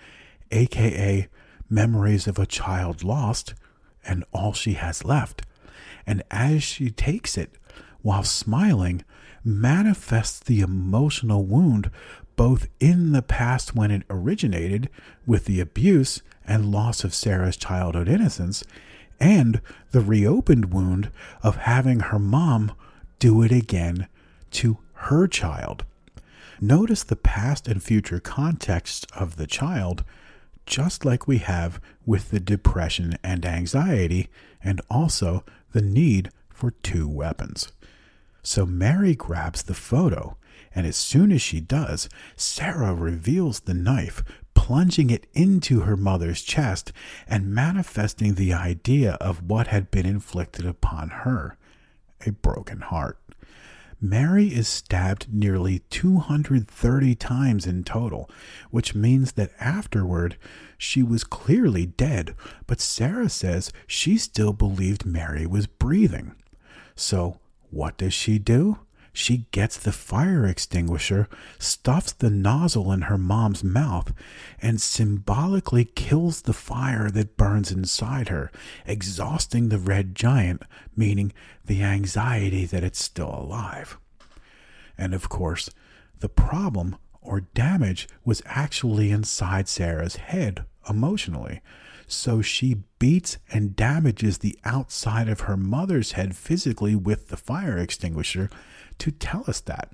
aka memories of a child lost, and all she has left. And as she takes it, while smiling, manifests the emotional wound both in the past when it originated with the abuse and loss of Sarah's childhood innocence, and the reopened wound of having her mom do it again to her child. Notice the past and future context of the child, just like we have with the depression and anxiety, and also the need for 2 weapons. So Mary grabs the photo, and as soon as she does, Sarah reveals the knife, plunging it into her mother's chest and manifesting the idea of what had been inflicted upon her, a broken heart. Mary is stabbed nearly 230 times in total, which means that afterward she was clearly dead, but Sarah says she still believed Mary was breathing. So what does she do? She gets the fire extinguisher, stuffs the nozzle in her mom's mouth, and symbolically kills the fire that burns inside her, exhausting the red giant, meaning the anxiety that it's still alive. And of course, the problem or damage was actually inside Sarah's head emotionally. So she beats and damages the outside of her mother's head physically with the fire extinguisher to tell us that.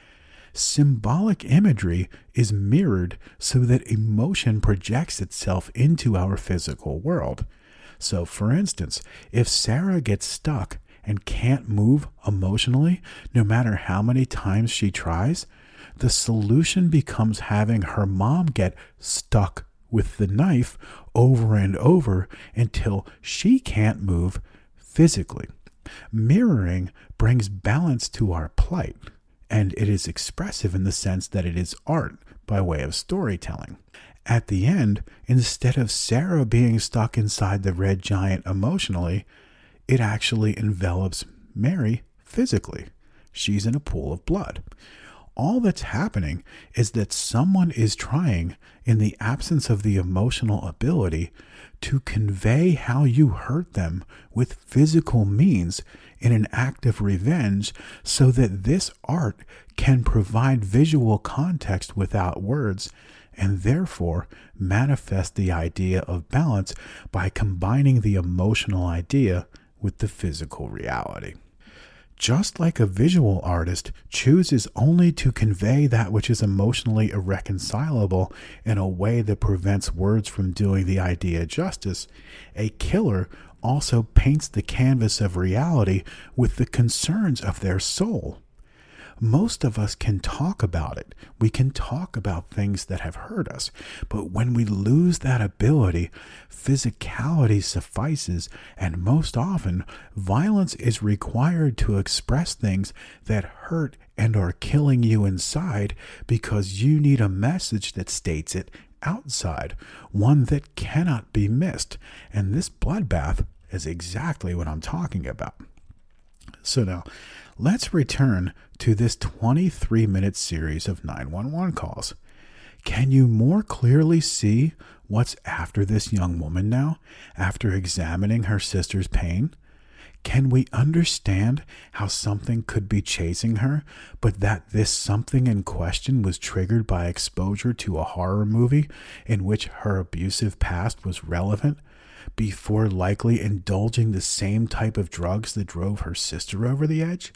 Symbolic imagery is mirrored so that emotion projects itself into our physical world. So, for instance, if Sarah gets stuck and can't move emotionally, no matter how many times she tries, the solution becomes having her mom get stuck with the knife over and over until she can't move physically. Mirroring brings balance to our plight. and it is expressive in the sense that it is art by way of storytelling. At the end, instead of Sarah being stuck inside the red giant emotionally, it actually envelops Mary physically. She's in a pool of blood. All that's happening is that someone is trying, in the absence of the emotional ability, to convey how you hurt them with physical means in an act of revenge, so that this art can provide visual context without words, and therefore manifest the idea of balance by combining the emotional idea with the physical reality. Just like a visual artist chooses only to convey that which is emotionally irreconcilable in a way that prevents words from doing the idea justice, a killer also paints the canvas of reality with the concerns of their soul. Most of us can talk about it. We can talk about things that have hurt us. But when we lose that ability, physicality suffices, and most often, violence is required to express things that hurt and are killing you inside, because you need a message that states it outside, one that cannot be missed. And this bloodbath is exactly what I'm talking about. So now, let's return to this 23-minute series of 911 calls. Can you more clearly see what's after this young woman now, after examining her sister's pain? Can we understand how something could be chasing her, but that this something in question was triggered by exposure to a horror movie in which her abusive past was relevant, before likely indulging the same type of drugs that drove her sister over the edge?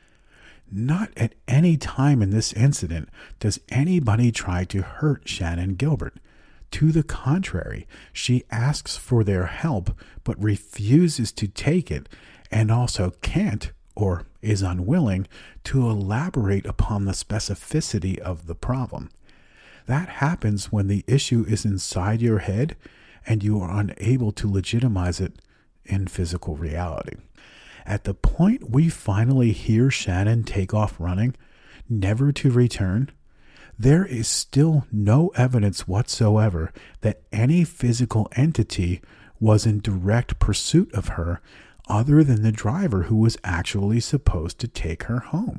Not at any time in this incident does anybody try to hurt Shannan Gilbert. To the contrary, she asks for their help but refuses to take it, and also can't, or is unwilling, to elaborate upon the specificity of the problem. That happens when the issue is inside your head and you are unable to legitimize it in physical reality. At the point we finally hear Shannan take off running, never to return, there is still no evidence whatsoever that any physical entity was in direct pursuit of her other than the driver who was actually supposed to take her home.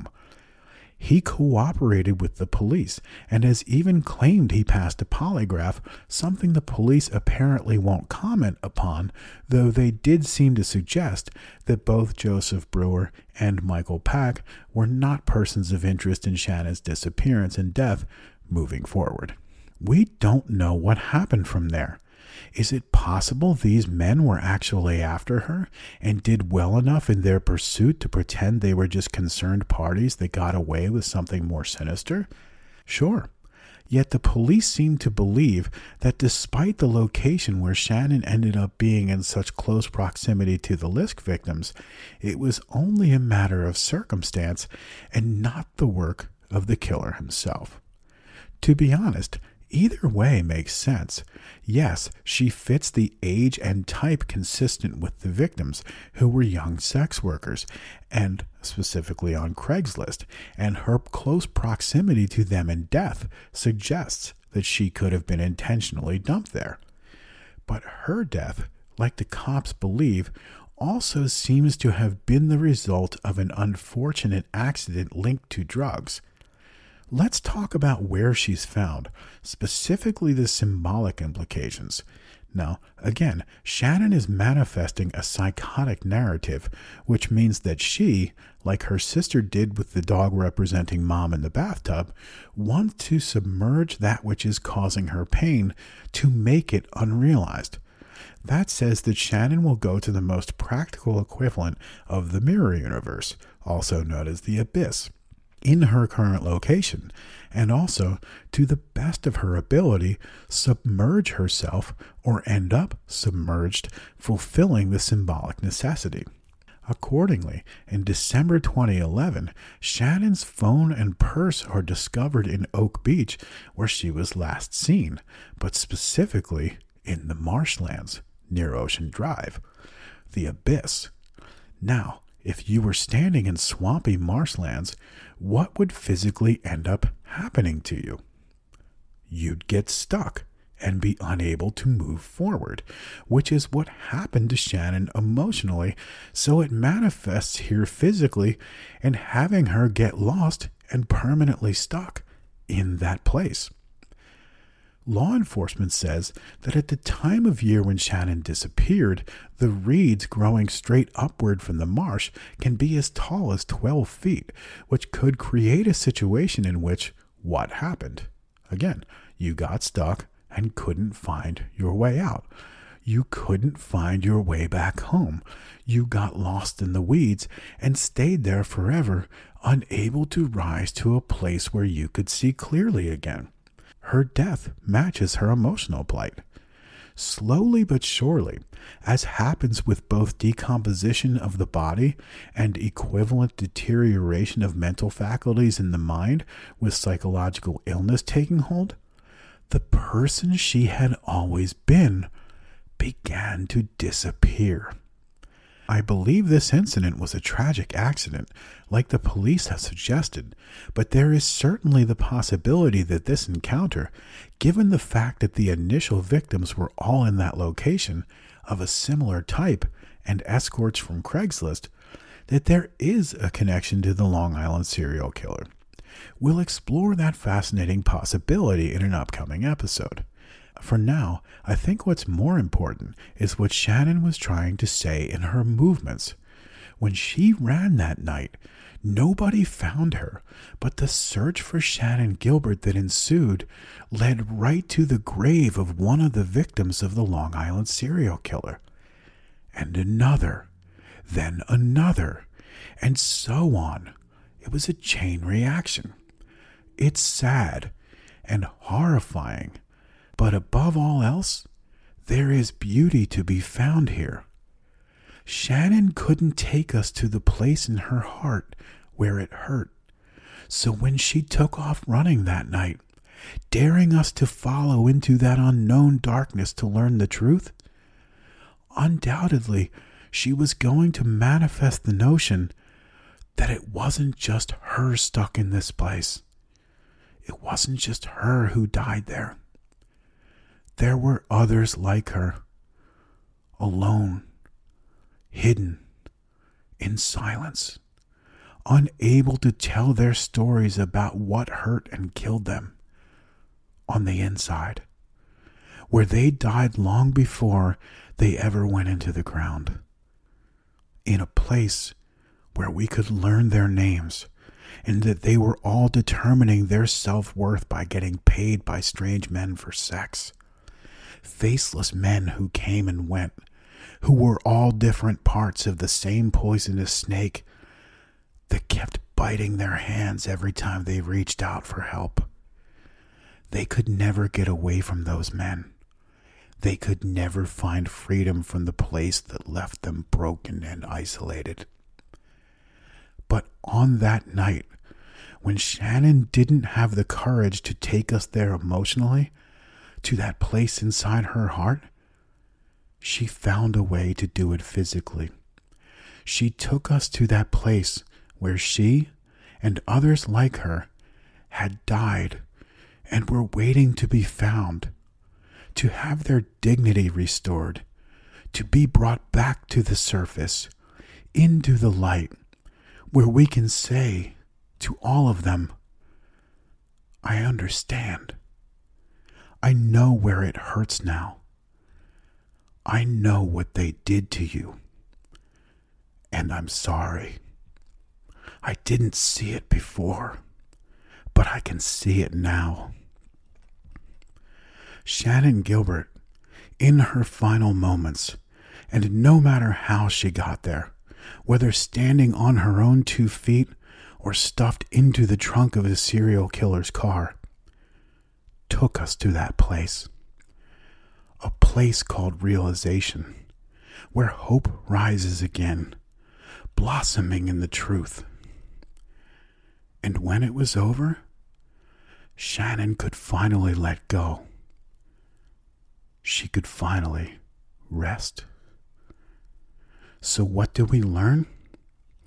He cooperated with the police and has even claimed he passed a polygraph, something the police apparently won't comment upon, though they did seem to suggest that both Joseph Brewer and Michael Pack were not persons of interest in Shannan's disappearance and death moving forward. We don't know what happened from there. Is it possible these men were actually after her and did well enough in their pursuit to pretend they were just concerned parties that got away with something more sinister? Sure. Yet the police seem to believe that despite the location where Shannan ended up being in such close proximity to the Lisk victims, it was only a matter of circumstance and not the work of the killer himself. To be honest, either way makes sense. Yes, she fits the age and type consistent with the victims, who were young sex workers, and specifically on Craigslist, and her close proximity to them in death suggests that she could have been intentionally dumped there. But her death, like the cops believe, also seems to have been the result of an unfortunate accident linked to drugs. Let's talk about where she's found, specifically the symbolic implications. Now, again, Shannan is manifesting a psychotic narrative, which means that she, like her sister did with the dog representing Mom in the bathtub, wants to submerge that which is causing her pain to make it unrealized. That says that Shannan will go to the most practical equivalent of the mirror universe, also known as the abyss, in her current location, and also, to the best of her ability, submerge herself or end up submerged, fulfilling the symbolic necessity. Accordingly, in December 2011, Shannan's phone and purse are discovered in Oak Beach, where she was last seen, but specifically in the marshlands near Ocean Drive, the abyss. Now, if you were standing in swampy marshlands, what would physically end up happening to you? You'd get stuck and be unable to move forward, which is what happened to Shannon emotionally, so it manifests here physically in having her get lost and permanently stuck in that place. Law enforcement says that at the time of year when Shannon disappeared, the reeds growing straight upward from the marsh can be as tall as 12 feet, which could create a situation in which what happened? Again, you got stuck and couldn't find your way out. You couldn't find your way back home. You got lost in the weeds and stayed there forever, unable to rise to a place where you could see clearly again. Her death matches her emotional plight. Slowly but surely, as happens with both decomposition of the body and equivalent deterioration of mental faculties in the mind with psychological illness taking hold, the person she had always been began to disappear. I believe this incident was a tragic accident, like the police have suggested, but there is certainly the possibility that this encounter, given the fact that the initial victims were all in that location, of a similar type, and escorts from Craigslist, that there is a connection to the Long Island serial killer. We'll explore that fascinating possibility in an upcoming episode. For now, I think what's more important is what Shannon was trying to say in her movements. When she ran that night, nobody found her, but the search for Shannon Gilbert that ensued led right to the grave of one of the victims of the Long Island serial killer. And another, then another, and so on. It was a chain reaction. It's sad and horrifying. But above all else, there is beauty to be found here. Shannon couldn't take us to the place in her heart where it hurt. So when she took off running that night, daring us to follow into that unknown darkness to learn the truth, undoubtedly she was going to manifest the notion that it wasn't just her stuck in this place. It wasn't just her who died there. There were others like her, alone, hidden, in silence, unable to tell their stories about what hurt and killed them on the inside, where they died long before they ever went into the ground, in a place where we could learn their names, and that they were all determining their self-worth by getting paid by strange men for sex. Faceless men who came and went, who were all different parts of the same poisonous snake that kept biting their hands every time they reached out for help. They could never get away from those men. They could never find freedom from the place that left them broken and isolated. But on that night, when Shannon didn't have the courage to take us there emotionally, to that place inside her heart, she found a way to do it physically. She took us to that place where she and others like her had died and were waiting to be found, to have their dignity restored, to be brought back to the surface, into the light, where we can say to all of them, I understand. I know where it hurts now. I know what they did to you. And I'm sorry. I didn't see it before, but I can see it now. Shannon Gilbert, in her final moments, and no matter how she got there, whether standing on her own 2 feet or stuffed into the trunk of a serial killer's car, took us to that place. A place called realization, where hope rises again, blossoming in the truth. And when it was over, Shannon could finally let go. She could finally rest. So what did we learn?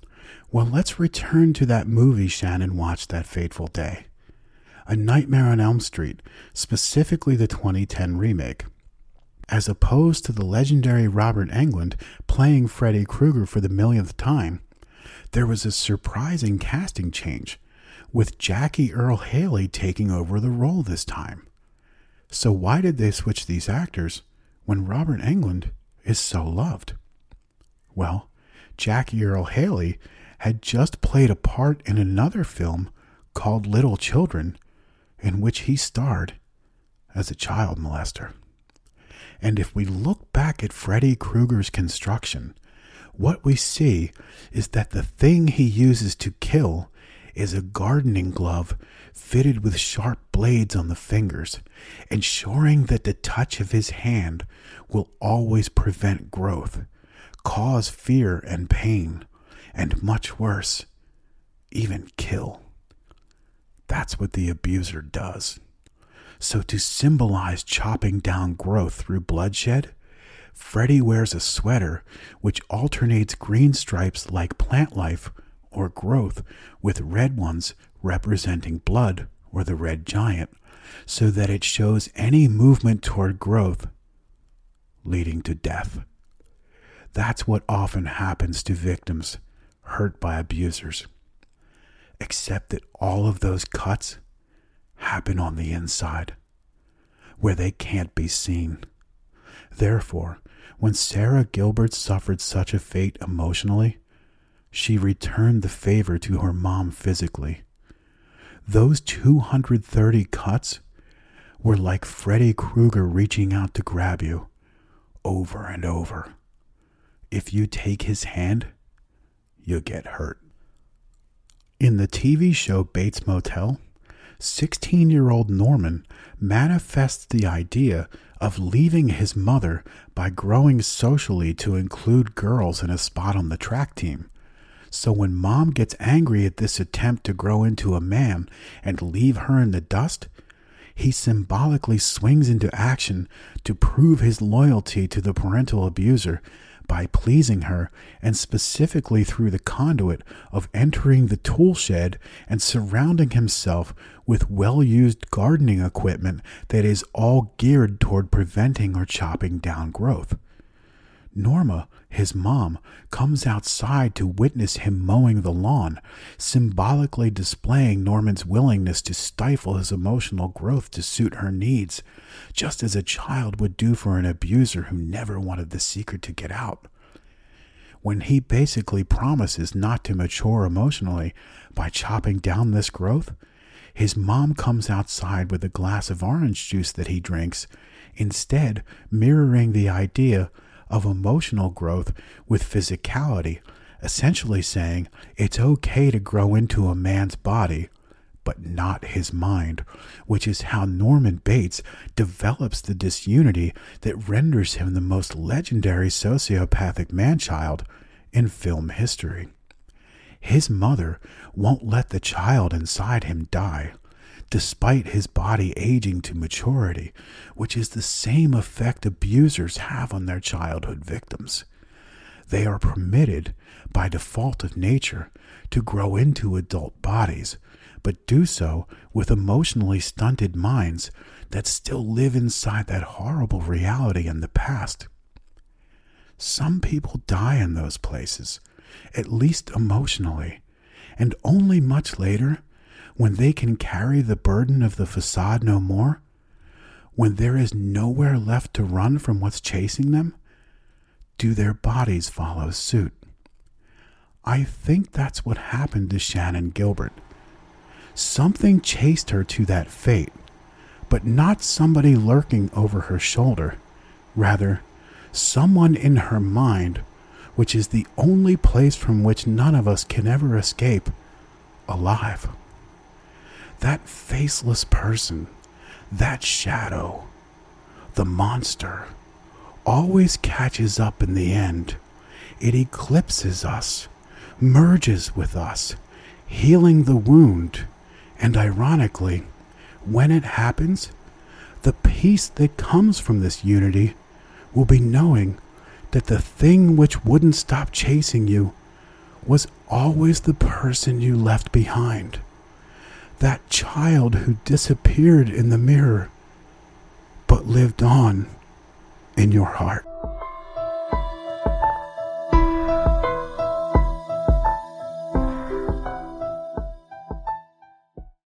Well, let's return to that movie Shannon watched that fateful day. A Nightmare on Elm Street, specifically the 2010 remake. As opposed to the legendary Robert Englund playing Freddy Krueger for the millionth time, there was a surprising casting change, with Jackie Earle Haley taking over the role this time. So why did they switch these actors when Robert Englund is so loved? Well, Jackie Earle Haley had just played a part in another film called Little Children, in which he starred as a child molester. And if we look back at Freddy Krueger's construction, what we see is that the thing he uses to kill is a gardening glove fitted with sharp blades on the fingers, ensuring that the touch of his hand will always prevent growth, cause fear and pain, and much worse, even kill. That's what the abuser does. So to symbolize chopping down growth through bloodshed, Freddy wears a sweater which alternates green stripes like plant life or growth with red ones representing blood or the red giant, so that it shows any movement toward growth leading to death. That's what often happens to victims hurt by abusers. Except that all of those cuts happen on the inside, where they can't be seen. Therefore, when Sarah Gilbert suffered such a fate emotionally, she returned the favor to her mom physically. Those 230 cuts were like Freddy Krueger reaching out to grab you over and over. If you take his hand, you'll get hurt. In the TV show Bates Motel, 16-year-old Norman manifests the idea of leaving his mother by growing socially to include girls in a spot on the track team. So when mom gets angry at this attempt to grow into a man and leave her in the dust, he symbolically swings into action to prove his loyalty to the parental abuser by pleasing her, and specifically through the conduit of entering the tool shed and surrounding himself with well-used gardening equipment that is all geared toward preventing or chopping down growth. Norma, his mom, comes outside to witness him mowing the lawn, symbolically displaying Norman's willingness to stifle his emotional growth to suit her needs, just as a child would do for an abuser who never wanted the secret to get out. When he basically promises not to mature emotionally by chopping down this growth, his mom comes outside with a glass of orange juice that he drinks, instead mirroring the idea of emotional growth with physicality, essentially saying it's okay to grow into a man's body, but not his mind, which is how Norman Bates develops the disunity that renders him the most legendary sociopathic man-child in film history. His mother won't let the child inside him die, despite his body aging to maturity, which is the same effect abusers have on their childhood victims. They are permitted, by default of nature, to grow into adult bodies, but do so with emotionally stunted minds that still live inside that horrible reality in the past. Some people die in those places, at least emotionally, and only much later, when they can carry the burden of the facade no more, when there is nowhere left to run from what's chasing them, do their bodies follow suit. I think that's what happened to Shannon Gilbert. Something chased her to that fate, but not somebody lurking over her shoulder. Rather, someone in her mind, which is the only place from which none of us can ever escape, alive. That faceless person, that shadow, the monster, always catches up in the end. It eclipses us, merges with us, healing the wound, and ironically, when it happens, the peace that comes from this unity will be knowing that the thing which wouldn't stop chasing you was always the person you left behind. That child who disappeared in the mirror, but lived on in your heart.